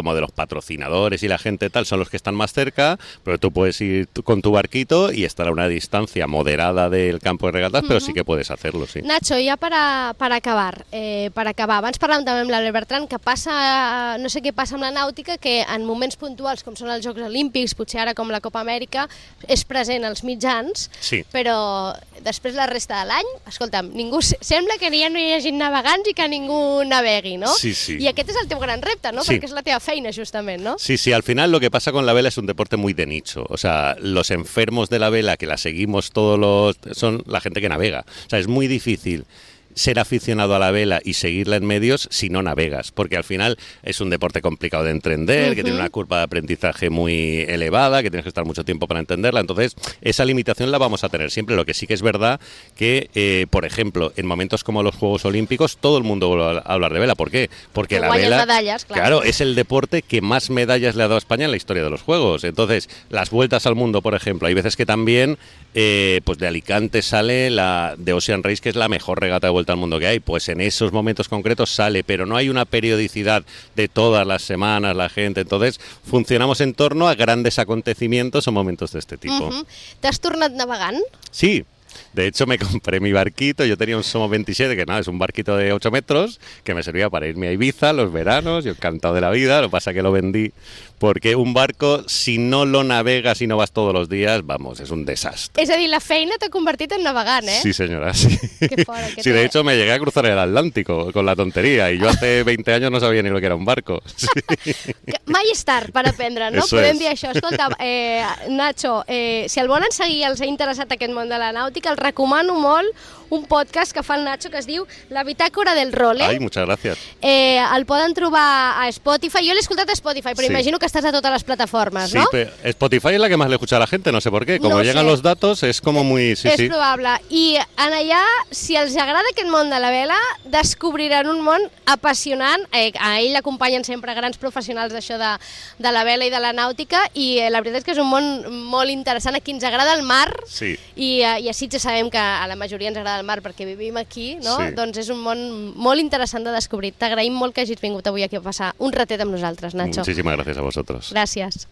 como de los patrocinadores y la gente tal son los que están más cerca, pero tú puedes ir con tu barquito y estar a una distancia moderada del campo de regatas, uh-huh. però sí que puedes hacerlo, sí. Nacho, ja per, a, per acabar, eh, per acabar, abans parlàvem també amb l'Albert Bertran que passa, no sé què passa amb la nàutica, que en moments puntuals com són els Jocs Olímpics, potser ara com la Copa Amèrica, és present als mitjans, sí. però després la resta de l'any, escolta'm, ningú, sembla que ja no hi hagi navegants i que ningú navegui, no? Sí, sí. I aquest és el teu gran repte, ¿no? Sí. Perquè és la teva feina, justament, ¿no? Sí, sí, al final lo que pasa con la vela es un deporte muy de nicho. O sea, los enfermos de la vela que la seguimos todos los... son la gente que navega. O sea, es muy difícil ser aficionado a la vela y seguirla en medios si no navegas, porque al final es un deporte complicado de entender, uh-huh. que tiene una curva de aprendizaje muy elevada, que tienes que estar mucho tiempo para entenderla, entonces esa limitación la vamos a tener siempre. Lo que sí que es verdad que, eh, por ejemplo, en momentos como los Juegos Olímpicos, todo el mundo vuelve a hablar de vela. ¿Por qué? Porque la vela, medallas, claro. claro, es el deporte que más medallas le ha dado a España en la historia de los Juegos. Entonces, las vueltas al mundo, por ejemplo, hay veces que también, eh, pues de Alicante sale la de Ocean Race, que es la mejor regata de vuelta al mundo que hay, pues en esos momentos concretos sale, pero no hay una periodicidad de todas las semanas la gente, entonces funcionamos en torno a grandes acontecimientos o momentos de este tipo. Uh-huh. ¿T'has tornat navegant? Sí. De hecho, me compré mi barquito, yo tenía un Somo veintisiete, que nada, es un barquito de ocho metros, que me servía para irme a Ibiza los veranos, yo encantado de la vida, lo que pasa es que lo vendí, porque un barco, si no lo navegas y no vas todos los días, vamos, es un desastre. És a dir, la feina t'ha convertit en navegant, eh? Sí, señora, sí. Qué fora, qué sí, de hecho, me llegué a cruzar el Atlántico con la tontería, y yo hace veinte años no sabía ni lo que era un barco. Sí. Mai és tard per aprendre, no? Eso Podem es. dir això. Escolta, eh, Nacho, eh, si el volen seguir, els ha interessat aquest món de la nàutica, els recomano molt un podcast que fa el Nacho que es diu La Bitàcora del Role. Ay, muchas gracias. Eh, el poden trobar a Spotify. Jo l'he escoltat a Spotify, però Sí. imagino que estàs a totes les plataformes, Sí, no? pero Spotify es la que más le escucha a la gente, no sé por qué. Como No llegan sé. los datos, es como muy... Sí, és sí. probable. I en allà, si els agrada aquest món de la vela, descobriran un món apassionant. Eh, a ell l'acompanyen sempre grans professionals d'això de, de la vela i de la nàutica, i eh, la veritat és que és un món molt interessant. A qui ens agrada el mar, Sí. i, eh, i a Sitges sabem que a la majoria ens agrada el mar perquè vivim aquí, no? Sí. Doncs és un món molt interessant de descobrir. T'agraïm molt que hagis vingut avui aquí a passar un ratet amb nosaltres, Nacho. Muchísimas gracias a vosotros. Gràcies.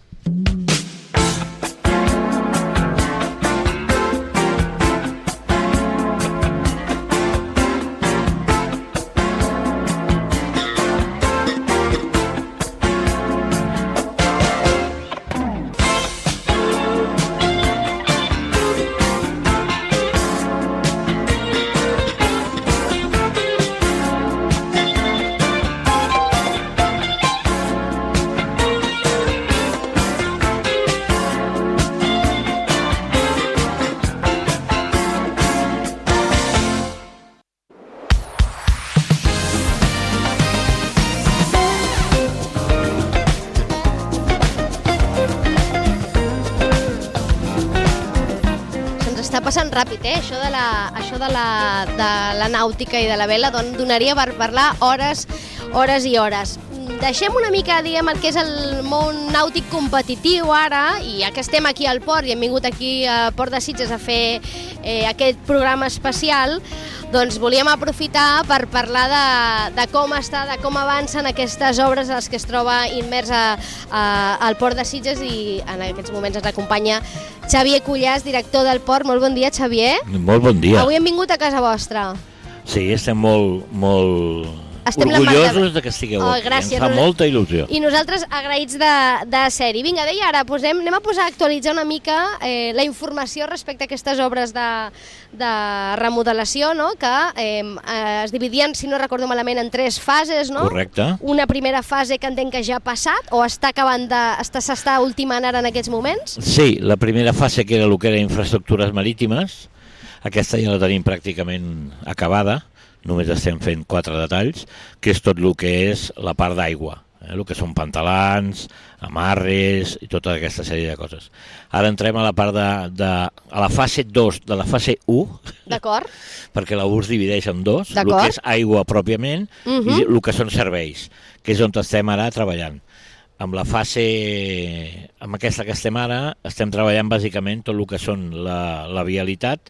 Està passant ràpid, eh? Això de la, això de la, de la nàutica i de la vela don, donaria per parlar hores, hores i hores. Deixem una mica, diguem, el que és el món nàutic competitiu ara, i ja que estem aquí al port i hem vingut aquí a Port de Sitges a fer eh, aquest programa especial, doncs volíem aprofitar per parlar de, de com està, de com avancen aquestes obres a les que es troba immers a, a, al Port de Sitges, i en aquests moments ens acompanya Xavier Cullàs, director del port. Molt bon dia, Xavier. Molt bon dia. Avui hem vingut a casa vostra. Sí, estem molt, molt Estem orgullosos de que estigueu oh, aquí. gràcies. Ens fa molta il·lusió. I nosaltres agraïts de, de ser-hi. Vinga, deia ara, posem, anem a posar a actualitzar una mica eh, la informació respecte a aquestes obres de, de remodelació, no? Que eh, es dividien, si no recordo malament, en tres fases, no? Correcte. Una primera fase que entenc que ja ha passat o està acabant de, està, s'està ultimant ara en aquests moments? Sí, la primera fase, que era el que era infraestructures marítimes, aquesta ja la tenim pràcticament acabada. Només estem fent quatre detalls, que és tot el que és la part d'aigua, eh? El que són pantalans, amarres i tota aquesta sèrie de coses. Ara entrem a la part de, de a la fase dos de la fase u, D'acord. perquè la U es divideix en dos, el D'acord. que és aigua pròpiament Uh-huh. i el que són serveis, que és on estem ara treballant. Amb la fase, amb aquesta que estem ara, estem treballant bàsicament tot el que són la, la vialitat,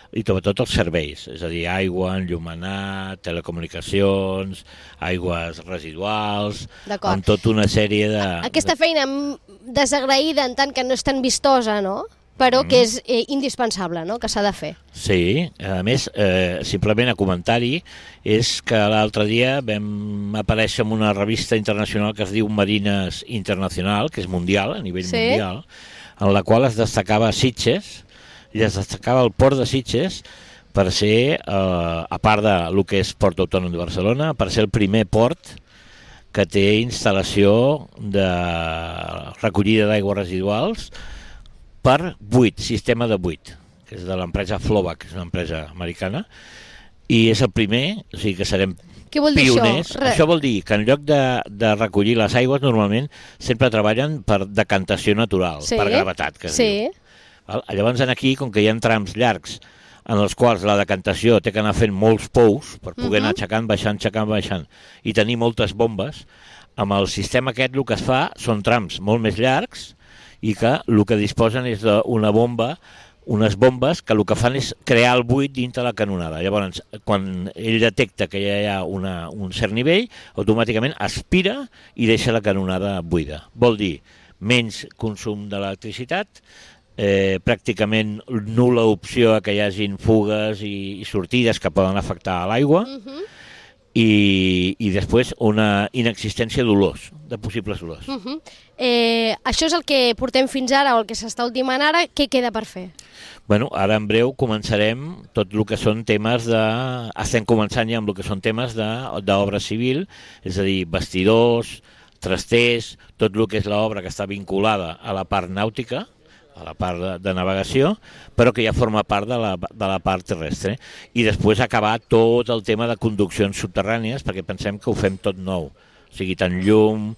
i sobretot els serveis, és a dir, aigua, enllumenat, telecomunicacions, aigües residuals, amb tota una sèrie de... Aquesta feina desagraïda en tant que no és tan vistosa, no? Però mm. que és eh, indispensable, no? Que s'ha de fer. Sí, a més, eh, simplement a comentari, és que l'altre dia vam aparèixer en una revista internacional que es diu Marines Internacional, que és mundial, a nivell sí. mundial, en la qual es destacava Sitges, i es destacava el port de Sitges per ser, eh, a part de lo que és Port Autònom de Barcelona, per ser el primer port que té instal·lació de recollida d'aigües residuals per buit, sistema de buit, que és de l'empresa Flovac, que és una empresa americana, i és el primer, o sigui que serem Què vol dir pioners. Això? Això vol dir que en lloc de, de recollir les aigües, normalment sempre treballen per decantació natural, sí. per gravetat, que es sí. diu. Llavors aquí, com que hi ha trams llargs en els quals la decantació té que anar fent molts pous per poder uh-huh. anar aixecant, baixant, aixecant, baixant i tenir moltes bombes, amb el sistema aquest el que es fa són trams molt més llargs i que el que disposen és d'una bomba, unes bombes que el que fan és crear el buit dintre la canonada. Llavors, quan ell detecta que ja hi ha una, un cert nivell, automàticament aspira i deixa la canonada buida. Vol dir menys consum d'electricitat, Eh, pràcticament nul·la opció a que hi hagin fugues i, i sortides que poden afectar a l'aigua uh-huh. i, i després una inexistència d'olors, de possibles olors. Uh-huh. eh, això és el que portem fins ara o el que s'està ultimant ara. Què queda per fer? Bueno, ara en breu començarem tot el que són temes de... Estem començant ja amb el que són temes d'obra civil, és a dir, bastidors, trasters, tot el que és l'obra que està vinculada a la part nàutica, a la part de, de navegació, però que ja forma part de la, de la part terrestre. I després acabar tot el tema de conduccions subterrànies, perquè pensem que ho fem tot nou. O sigui, tant llum,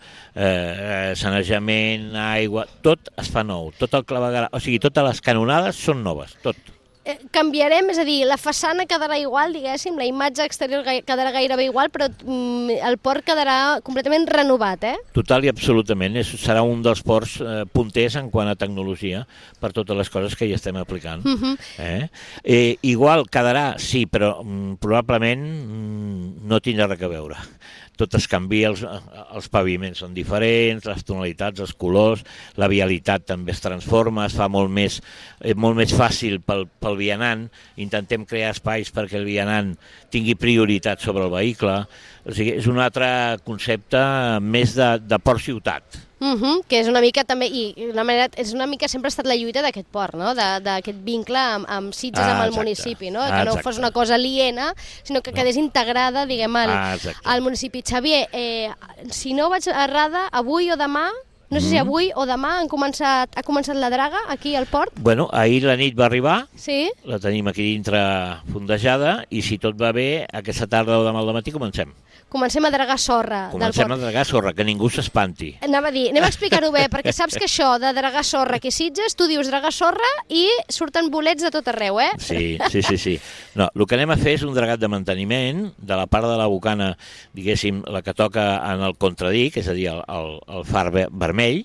eh, sanejament, aigua, tot es fa nou. Tot el clavegueram, o sigui, totes les canonades són noves, tot. Eh, canviarem, és a dir, la façana quedarà igual, diguéssim, la imatge exterior quedarà gairebé igual, però mm, el port quedarà completament renovat, eh? Total i absolutament. És, serà un dels ports eh, punters en quant a tecnologia per totes les coses que hi estem aplicant. Uh-huh. eh? Eh, igual quedarà, sí, però mm, probablement mm, no tindrà res a veure. Tot es canvia, els, els paviments són diferents, les tonalitats, els colors, la vialitat també es transforma, es fa molt més, eh, molt més fàcil pel, pel vianant, intentem crear espais perquè el vianant tingui prioritat sobre el vehicle, o sigui, és un altre concepte més de, de port-ciutat. Uh-huh, que és una mica també, i una manera, és una mica sempre ha estat la lluita d'aquest port, no? d'aquest vincle amb, amb Sitges, ah, amb el municipi, no? Que no fos una cosa aliena, sinó que quedés no. integrada, diguem, al, ah, al municipi. Xavier, eh, si no vaig errada, avui o demà, no sé mm. si avui o demà han començat, ha començat la draga aquí al port? Bueno, ahir la nit va arribar, sí? La tenim aquí dintre fondejada, i si tot va bé, aquesta tarda o demà al matí comencem. Comencem a dragar sorra Comencem del port. a dragar sorra, que ningú s'espanti. Anava a dir, anem a explicar-ho bé, perquè saps que això de dragar sorra aquí a Sitges, tu dius dragar sorra i surten bolets de tot arreu, eh? Sí, sí, sí, sí. No, el que anem a fer és un dragat de manteniment de la part de la bocana, diguéssim, la que toca en el contradic, és a dir, el, el, el far vermell,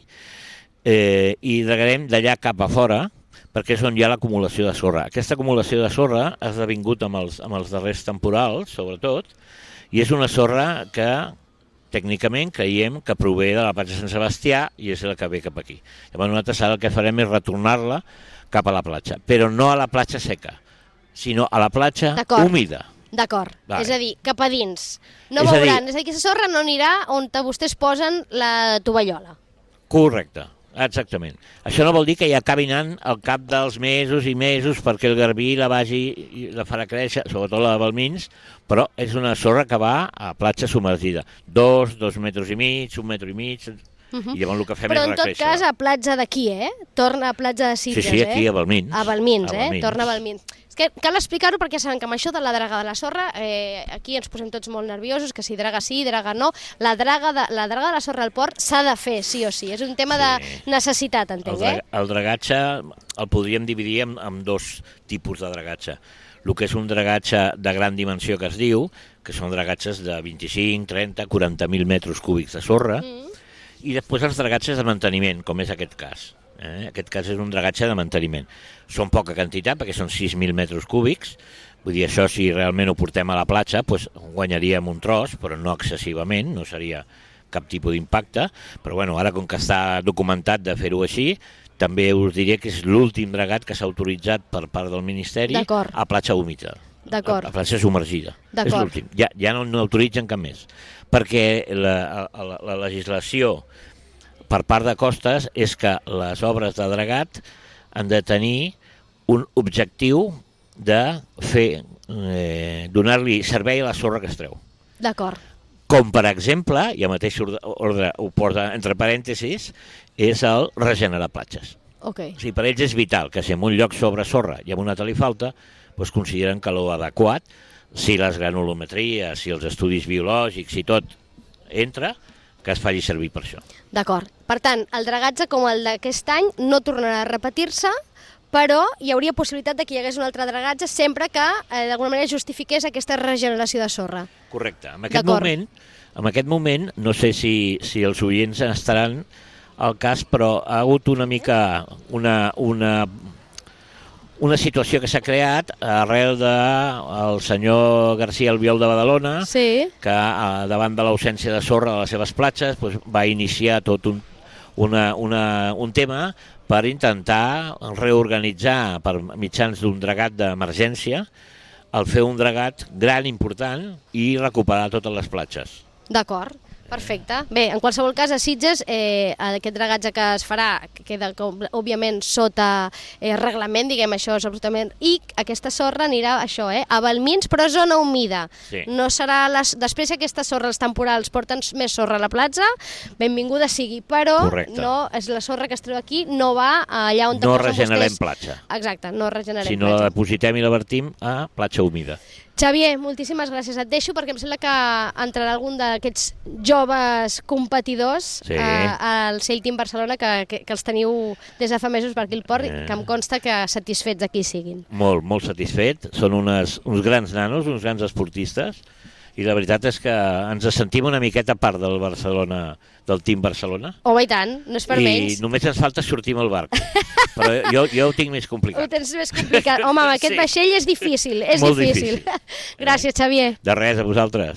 eh, i dragarem d'allà cap a fora, perquè és on hi ha l'acumulació de sorra. Aquesta acumulació de sorra ha esdevingut amb els, amb els darrers temporals, sobretot, i és una sorra que tècnicament creiem que prové de la platja Sant Sebastià i és la que ve cap aquí. Llavors nosaltres ara el que farem és retornar-la cap a la platja, però no a la platja seca, sinó a la platja humida. D'acord, vale. És a dir, cap a dins. No és veuran, a dir, és a dir, aquesta sorra no anirà on vostès posen la tovallola. Correcte. Exactament. Això no vol dir que hi acabi anant al cap dels mesos i mesos perquè el garbí la vagi i la farà créixer, sobretot la de Balmins, però és una sorra que va a platja submergida. Dos, dos metres i mig, un metre i mig, uh-huh. i llavors el que fem però és recréixer. Però en tot cas a platja d'aquí, eh? Torna a platja de Sitges, eh? Sí, sí, aquí a Balmins. A Balmins, a Balmins. eh? Torna a Balmins. És que cal explicar-ho perquè saben que amb això de la draga de la sorra, eh, aquí ens posem tots molt nerviosos, que si draga sí, draga no. La draga de la, draga de la sorra al port s'ha de fer, sí o sí. És un tema sí. de necessitat, entenc, el eh? El dragatge el podríem dividir en, en dos tipus de dragatge. El que és un dragatge de gran dimensió que es diu, que són dragatges de vint-i-cinc, trenta, quaranta mil metres cúbics de sorra, mm. i després els dragatges de manteniment, com és aquest cas. Eh? En aquest cas és un dragatge de manteniment. Són poca quantitat, perquè són sis mil metres cúbics, vull dir, això si realment ho portem a la platja, doncs guanyaríem un tros, però no excessivament, no seria cap tipus d'impacte, però bueno, ara com que està documentat de fer-ho així, també us diré que és l'últim dragat que s'ha autoritzat per part del Ministeri a platja humida, a, a platja submergida. És l'últim, ja, ja no, no autoritzen cap més, perquè la, la, la legislació per part de Costes és que les obres de dragat han de tenir un objectiu de fer, eh, donar-li servei a la sorra que es treu. D'acord. Com, per exemple, i el mateix ordre ho posa entre parèntesis, és el regenerar platges. Okay. O sigui, per ells és vital que si en un lloc sobre sorra i en un altre li falta, doncs consideren que l'ho adequat, si les granulometries, si els estudis biològics, si tot entra, que es faci servir per això. D'acord. Per tant, el dragatge com el d'aquest any no tornarà a repetir-se, però hi hauria possibilitat de que hi hagués un altre dragatge sempre que eh, d'alguna manera justifiqués aquesta regeneració de sorra. Correcte. En aquest moment, en aquest moment, no sé si, si els oients estaran al cas, però ha hagut una mica una, una, una situació que s'ha creat arrel del senyor García Albiol de Badalona, sí. que davant de l'ausència de sorra a les seves platges doncs, va iniciar tot un, una, una, un tema per intentar reorganitzar per mitjans d'un dragat d'emergència el fer un dragat gran, important i recuperar totes les platges. D'acord. Perfecte. Bé, en qualsevol cas, a Sitges, eh, aquest dragatge que es farà queda, òbviament, sota eh, reglament, diguem això, absolutament, i aquesta sorra anirà, això, eh, a Balmins, però zona humida. Sí. No serà les... Després que aquesta sorra, els temporals, porten més sorra a la platja, benvinguda sigui, però Correcte. no és la sorra que es treu aquí, no va allà on... No regenerem vostès... platja. Exacte, no regenerem si no platja. la depositem i la vertim a platja humida. Xavier, moltíssimes gràcies. Et deixo perquè em sembla que entrarà algun d'aquests joves competidors sí. eh, al Sail Team Barcelona que, que, que els teniu des de fa mesos per aquí al port eh. i que em consta que satisfets d'aquí siguin. Molt, molt satisfet. Són unes, uns grans nanos, uns grans esportistes i la veritat és que ens sentim una miqueta part del Barcelona, del Team Barcelona. Home, i tant, no és per I menys. I només ens falta sortir amb el barco. Però jo, jo ho tinc més complicat. Ho tens més complicat. Home, amb aquest sí. vaixell és difícil, és Molt difícil. difícil. Gràcies, Xavier. De res, a vosaltres.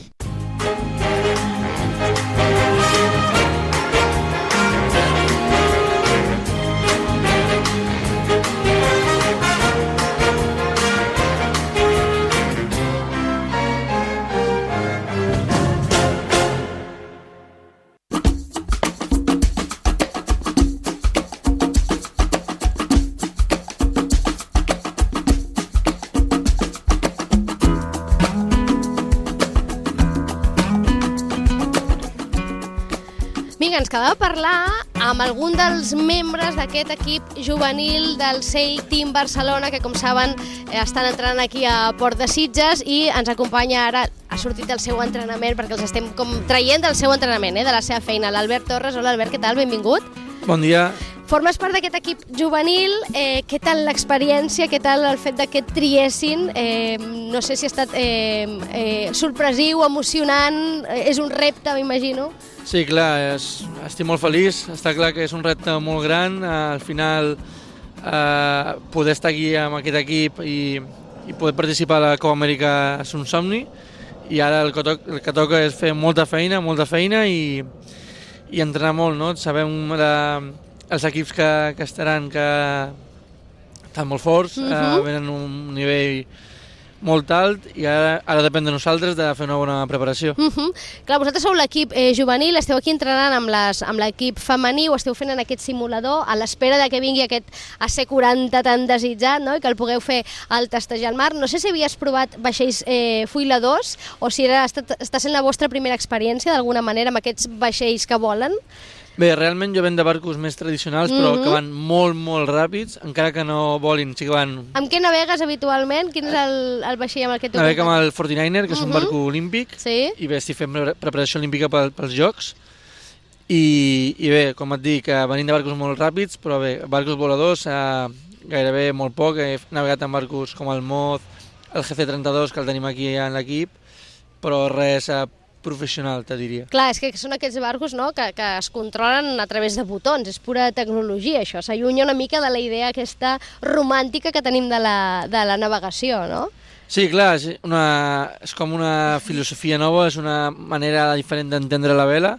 Ens quedava parlar amb algun dels membres d'aquest equip juvenil del Sail Team Barcelona, que com saben estan entrenant aquí a Port de Sitges i ens acompanya ara, ha sortit del seu entrenament perquè els estem com traient del seu entrenament, eh, de la seva feina, l'Albert Torres. Hola Albert, què tal? Benvingut. Bon dia. Formes part d'aquest equip juvenil, eh, què tal l'experiència, què tal el fet que et triessin? Eh, no sé si ha estat eh, eh, sorpresiu, emocionant, eh, és un repte, m'imagino. Sí, clar, és, estic molt feliç, està clar que és un repte molt gran, eh, al final eh, poder estar aquí amb aquest equip i, i poder participar a la Copa Amèrica és un somni, i ara el que, toca, el que toca és fer molta feina, molta feina i, i entrenar molt, no? Sabem de, els equips que, que estaran que estan molt forts, uh-huh. eh, venen un nivell molt alt i ara, ara depèn de nosaltres de fer una bona preparació. Uh-huh. Clar, vosaltres sou l'equip eh, juvenil, esteu aquí entrenant amb, les, amb l'equip femení, ho esteu fent en aquest simulador a l'espera de que vingui aquest A C quaranta tan desitjat, no? I que el pugueu fer al testejar al mar. No sé si havies provat vaixells eh, foiladors o si era, està, està sent la vostra primera experiència d'alguna manera amb aquests vaixells que volen. Bé, realment jo venc de barcos més tradicionals, però mm-hmm. que van molt, molt ràpids, encara que no volin, sí que van... Amb què navegues habitualment? Quin és el, el vaixell amb el que tu... Navego amb el forty-niner, que és mm-hmm. un barco olímpic, sí. i bé, estic fent preparació olímpica pel, pels Jocs, i, i bé, com et dic, venim de barcos molt ràpids, però bé, barcos voladors, eh, gairebé molt poc, he navegat amb barcos com el Moz, el G C trenta-dos, que el tenim aquí en l'equip, però res... Eh, professional, te diria. Clar, és que són aquests barcos, no?, que, que es controlen a través de botons, és pura tecnologia, això. S'allunya una mica de la idea aquesta romàntica que tenim de la, de la navegació, no? Sí, clar, és, una, és com una filosofia nova, és una manera diferent d'entendre la vela,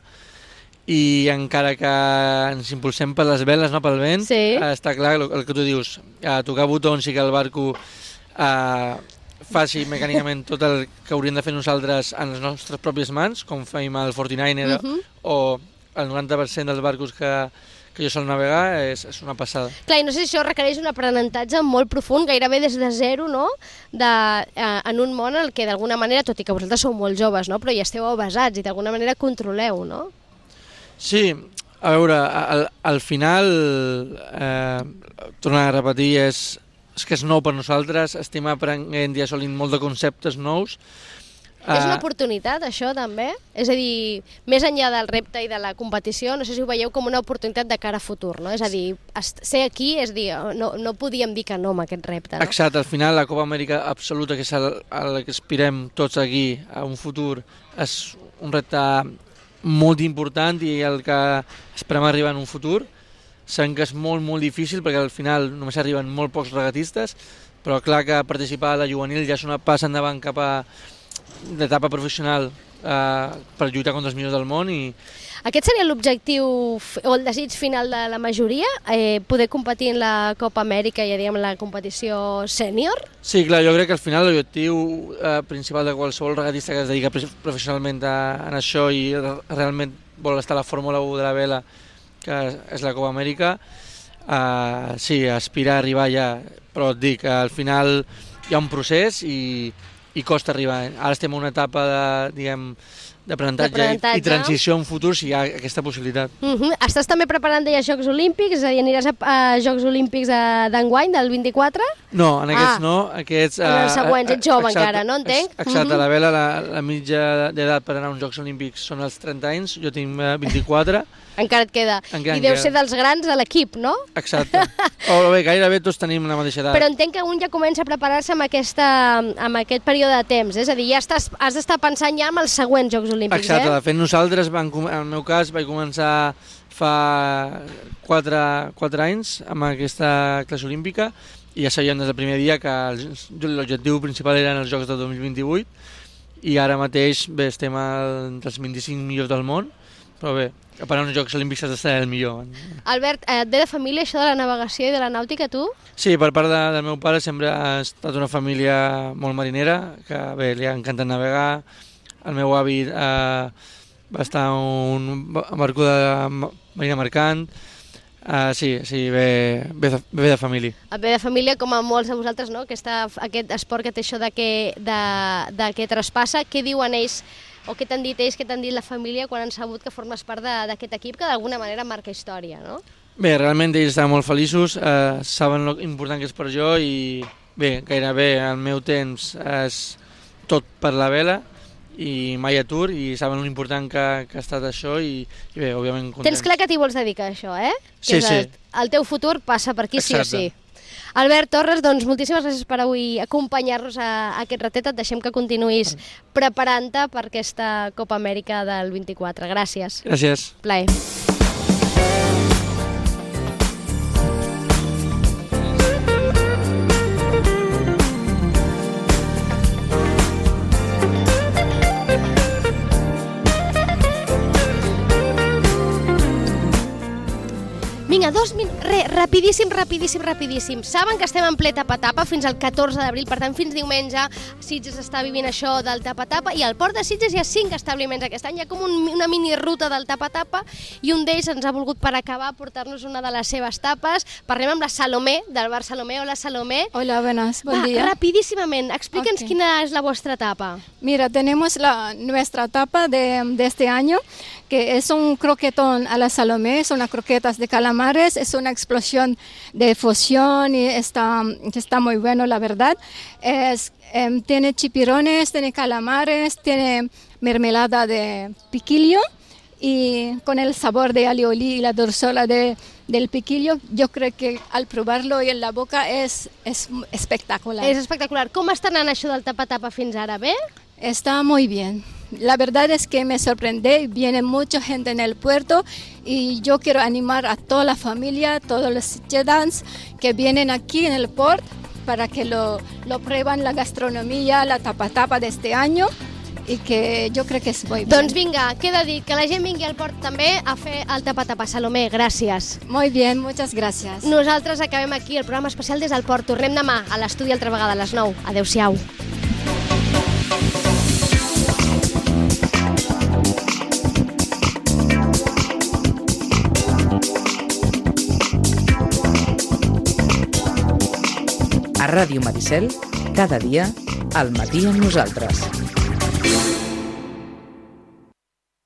i encara que ens impulsem per les veles, no pel vent, sí. eh, està clar el, el que tu dius, a tocar botons i que el barco eh, faci mecànicament tot el que hauríem de fer nosaltres en les nostres pròpies mans, com fem el forty-niner uh -huh. o el noranta per cent dels barcos que, que jo sol navegar, és, és una passada. Clar, i no sé si això requereix un aprenentatge molt profund, gairebé des de zero, no?, de, eh, en un món en el que d'alguna manera, tot i que vosaltres sou molt joves, no?, però ja esteu avesats i d'alguna manera controleu, no? Sí, a veure, al, al final, eh, tornar a repetir, és, és que és nou per nosaltres, estem aprenent i assolint molt de conceptes nous. És una oportunitat, això, també? És a dir, més enllà del repte i de la competició, no sé si ho veieu com una oportunitat de cara a futur, no? És a dir, ser aquí és dir, no, no podíem dir que no amb aquest repte, no? Exacte, al final la Copa Amèrica absoluta, que és el, el que aspirem tots aquí a un futur, és un repte molt important i el que esperem arribar en un futur. Sabem que és molt, molt difícil perquè al final només arriben molt pocs regatistes, però clar que participar a la juvenil ja és una passa endavant cap a l'etapa professional eh, per lluitar contra els millors del món. I aquest seria l'objectiu o el desig final de la majoria? Eh, poder competir en la Copa Amèrica i, diguem, la competició sènior? Sí, clar, jo crec que al final l'objectiu eh, principal de qualsevol regatista que es dedica professionalment a, a això i realment vol estar a la Fórmula u de la vela, que és la Copa Amèrica, eh, sí, aspirar a arribar allà, però et dic, al final hi ha un procés i, i costa arribar. Ara estem en una etapa de, diguem, d'aprenentatge i, i transició en futur si hi ha aquesta possibilitat. Uh -huh. Estàs també preparant ja Jocs Olímpics? És a dir, aniràs a, a Jocs Olímpics d'enguany, del vint-i-quatre? No, en aquests ah. no. Aquests, en els següents, ets jove exacte, encara, no entenc? Exacte, uh -huh. la vela, la, la mitja d'edat per anar a uns Jocs Olímpics són els trenta anys, jo tinc vint-i-quatre. Encara et queda. Encara I deu queda. ser dels grans de l'equip, no? Exacte. O bé, gairebé tots tenim la mateixa edat. Però entenc que un ja comença a preparar-se amb, aquesta, amb aquest període de temps, és a dir, ja estàs, has d'estar pensant ja en els següents Jocs Olímpics, Exacte, eh? de fet nosaltres, van, en el meu cas, vaig començar fa quatre, quatre anys amb aquesta classe olímpica i ja sabíem des del primer dia que l'objectiu principal eren els Jocs del dos mil vint-i-vuit i ara mateix bé, estem entre els vint-i-cinc millors del món, però bé, per a uns Jocs Olímpics has d'estar el millor. Albert, et ve de família això de la navegació i de la nàutica, tu? Sí, per part de, del meu pare sempre ha estat una família molt marinera, que bé, li ha encantat navegar. El meu avi eh, va estar en un barco de marina mercant. Uh, sí, sí, ve, ve, de, ve de família. Et ve de família, com a molts de vosaltres, no? Aquesta, aquest esport que té això de que, de, de que traspassa. Què diuen ells, o què t'han dit ells, què t'han dit la família quan han sabut que formes part d'aquest equip que d'alguna manera marca història, no? Bé, realment ells estaven molt feliços, eh, saben l'important que és per jo i bé, gairebé el meu temps és tot per la vela i mai atur i saben l'important que, que ha estat això i, i bé, òbviament contents. Tens clar que t'hi vols dedicar a això, eh? Sí, que és el, sí. El teu futur passa per aquí, Exacte. sí o sí. Albert Torres, doncs moltíssimes gràcies per avui acompanyar-nos a, a aquest ratet. Et deixem que continuïs preparant-te per aquesta Copa Amèrica del vint-i-quatre. Gràcies. Gràcies. Plaer. Vinga, dos minuts, re, rapidíssim, rapidíssim, rapidíssim. Saben que estem en ple tapa-tapa fins al catorze d'abril, per tant, fins diumenge Sitges està vivint això del tapa-tapa i al Port de Sitges hi ha cinc establiments aquest any. Hi ha com un, una mini ruta del tapa-tapa i un d'ells ens ha volgut per acabar portar-nos una de les seves tapes. Parlem amb la Salomé, del bar Salomé. Hola, Salomé. Hola, buenas, buen Va, día. rapidísimamente, explíquenos Ok. quina es la vuestra tapa. Mira, tenemos la, nuestra tapa de, de este año, que es un croquetón a la Salomé, son unas croquetas de calamares, es una explosión de fusión y está, está muy bueno, la verdad. Es, em, tiene chipirones, tiene calamares, tiene mermelada de piquillo y con el sabor de alioli y la dorsola de, del piquillo, yo creo que al probarlo y en la boca es, es espectacular. És espectacular. Com està anant això del tapa-tapa fins ara? Bé? Está muy bien. la verdad es que me sorprende, viene mucha gente en el puerto y yo quiero animar a toda la familia, todos los ciudadanos que vienen aquí en el port para que lo, lo prueban la gastronomía, la tapa-tapa de este año i que jo crec que és molt bé. Doncs vinga, queda dit que la gent vingui al port també a fer el tapa-tapa. Salomé, gràcies. Muy bien, muchas gracias. Nosaltres acabem aquí el programa especial des del port. Tornem demà a l'estudi altra vegada a les nou. Adéu-siau. A Ràdio Maricel, cada dia, al matí amb nosaltres.